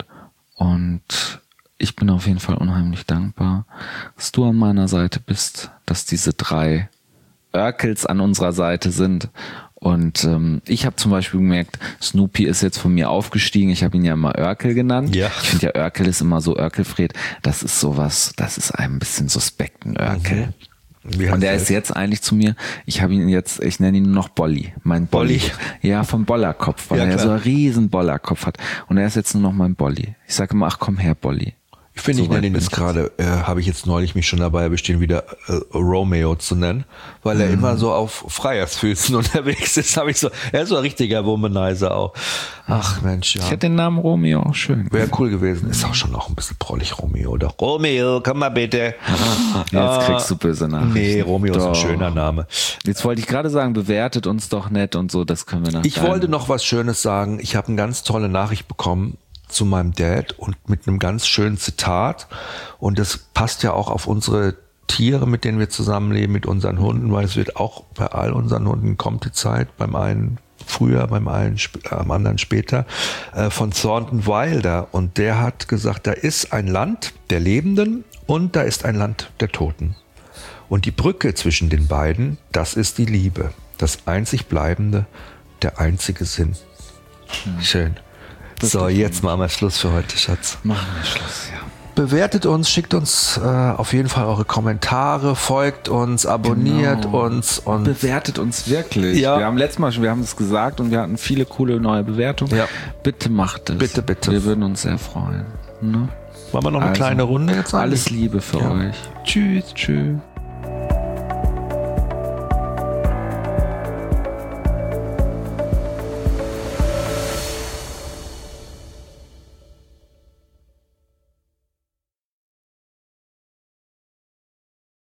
Und ich bin auf jeden Fall unheimlich dankbar, dass du an meiner Seite bist, dass diese drei Örkels an unserer Seite sind. Und ähm, ich habe zum Beispiel gemerkt, Snoopy ist jetzt von mir aufgestiegen. Ich habe ihn ja immer Örkel genannt. Ja. Ich finde ja, Örkel ist immer so Örkelfred. Das ist sowas, das ist ein bisschen suspekten Örkel. Wie Und heißt der er ist jetzt eigentlich zu mir, ich habe ihn jetzt, ich nenne ihn nur noch Bolli. Mein Bolli. Bolli? Ja, vom Bollerkopf, weil Ja, er klar. so einen riesen Bollerkopf hat. Und er ist jetzt nur noch mein Bolli. Ich sage immer, ach komm her, Bolli. Ich finde, So ich nenne weit ihn bin jetzt ich gerade, äh, habe ich jetzt neulich mich schon dabei erwischt, ihn wieder äh, Romeo zu nennen, weil er Mhm. immer so auf Freiersfüßen unterwegs ist. Habe ich so, er ist so ein richtiger Womanizer auch. Ach Mensch, ja. Ich hätte den Namen Romeo auch schön. Wäre cool gewesen. Ist auch schon noch ein bisschen prollig, Romeo. Doch Romeo, komm mal bitte. Jetzt kriegst du böse Nachrichten. Nee, Romeo ist ein Doch. schöner Name. Jetzt wollte ich gerade sagen, bewertet uns doch nett und so, das können wir nach Ich deinem- wollte noch was Schönes sagen. Ich habe eine ganz tolle Nachricht bekommen zu meinem Dad und mit einem ganz schönen Zitat. Und das passt ja auch auf unsere Tiere, mit denen wir zusammenleben, mit unseren Hunden, weil es wird auch bei all unseren Hunden kommt die Zeit, beim einen früher, beim einen, sp- äh, am anderen später, äh, von Thornton Wilder. Und der hat gesagt, da ist ein Land der Lebenden und da ist ein Land der Toten. Und die Brücke zwischen den beiden, das ist die Liebe. Das einzig Bleibende, der einzige Sinn. Schön. So, jetzt machen wir Schluss für heute, Schatz. Machen wir Schluss, ja. Bewertet uns, schickt uns äh, auf jeden Fall eure Kommentare, folgt uns, abonniert Genau. uns und Bewertet uns wirklich. Ja. Wir haben letztes Mal schon, wir haben es gesagt und wir hatten viele coole neue Bewertungen. Ja. Bitte macht es. Bitte, bitte. Wir würden uns sehr freuen. Ne? machen wir noch eine Also, kleine Runde jetzt? Alles Liebe für Ja. euch. Tschüss. Tschüss.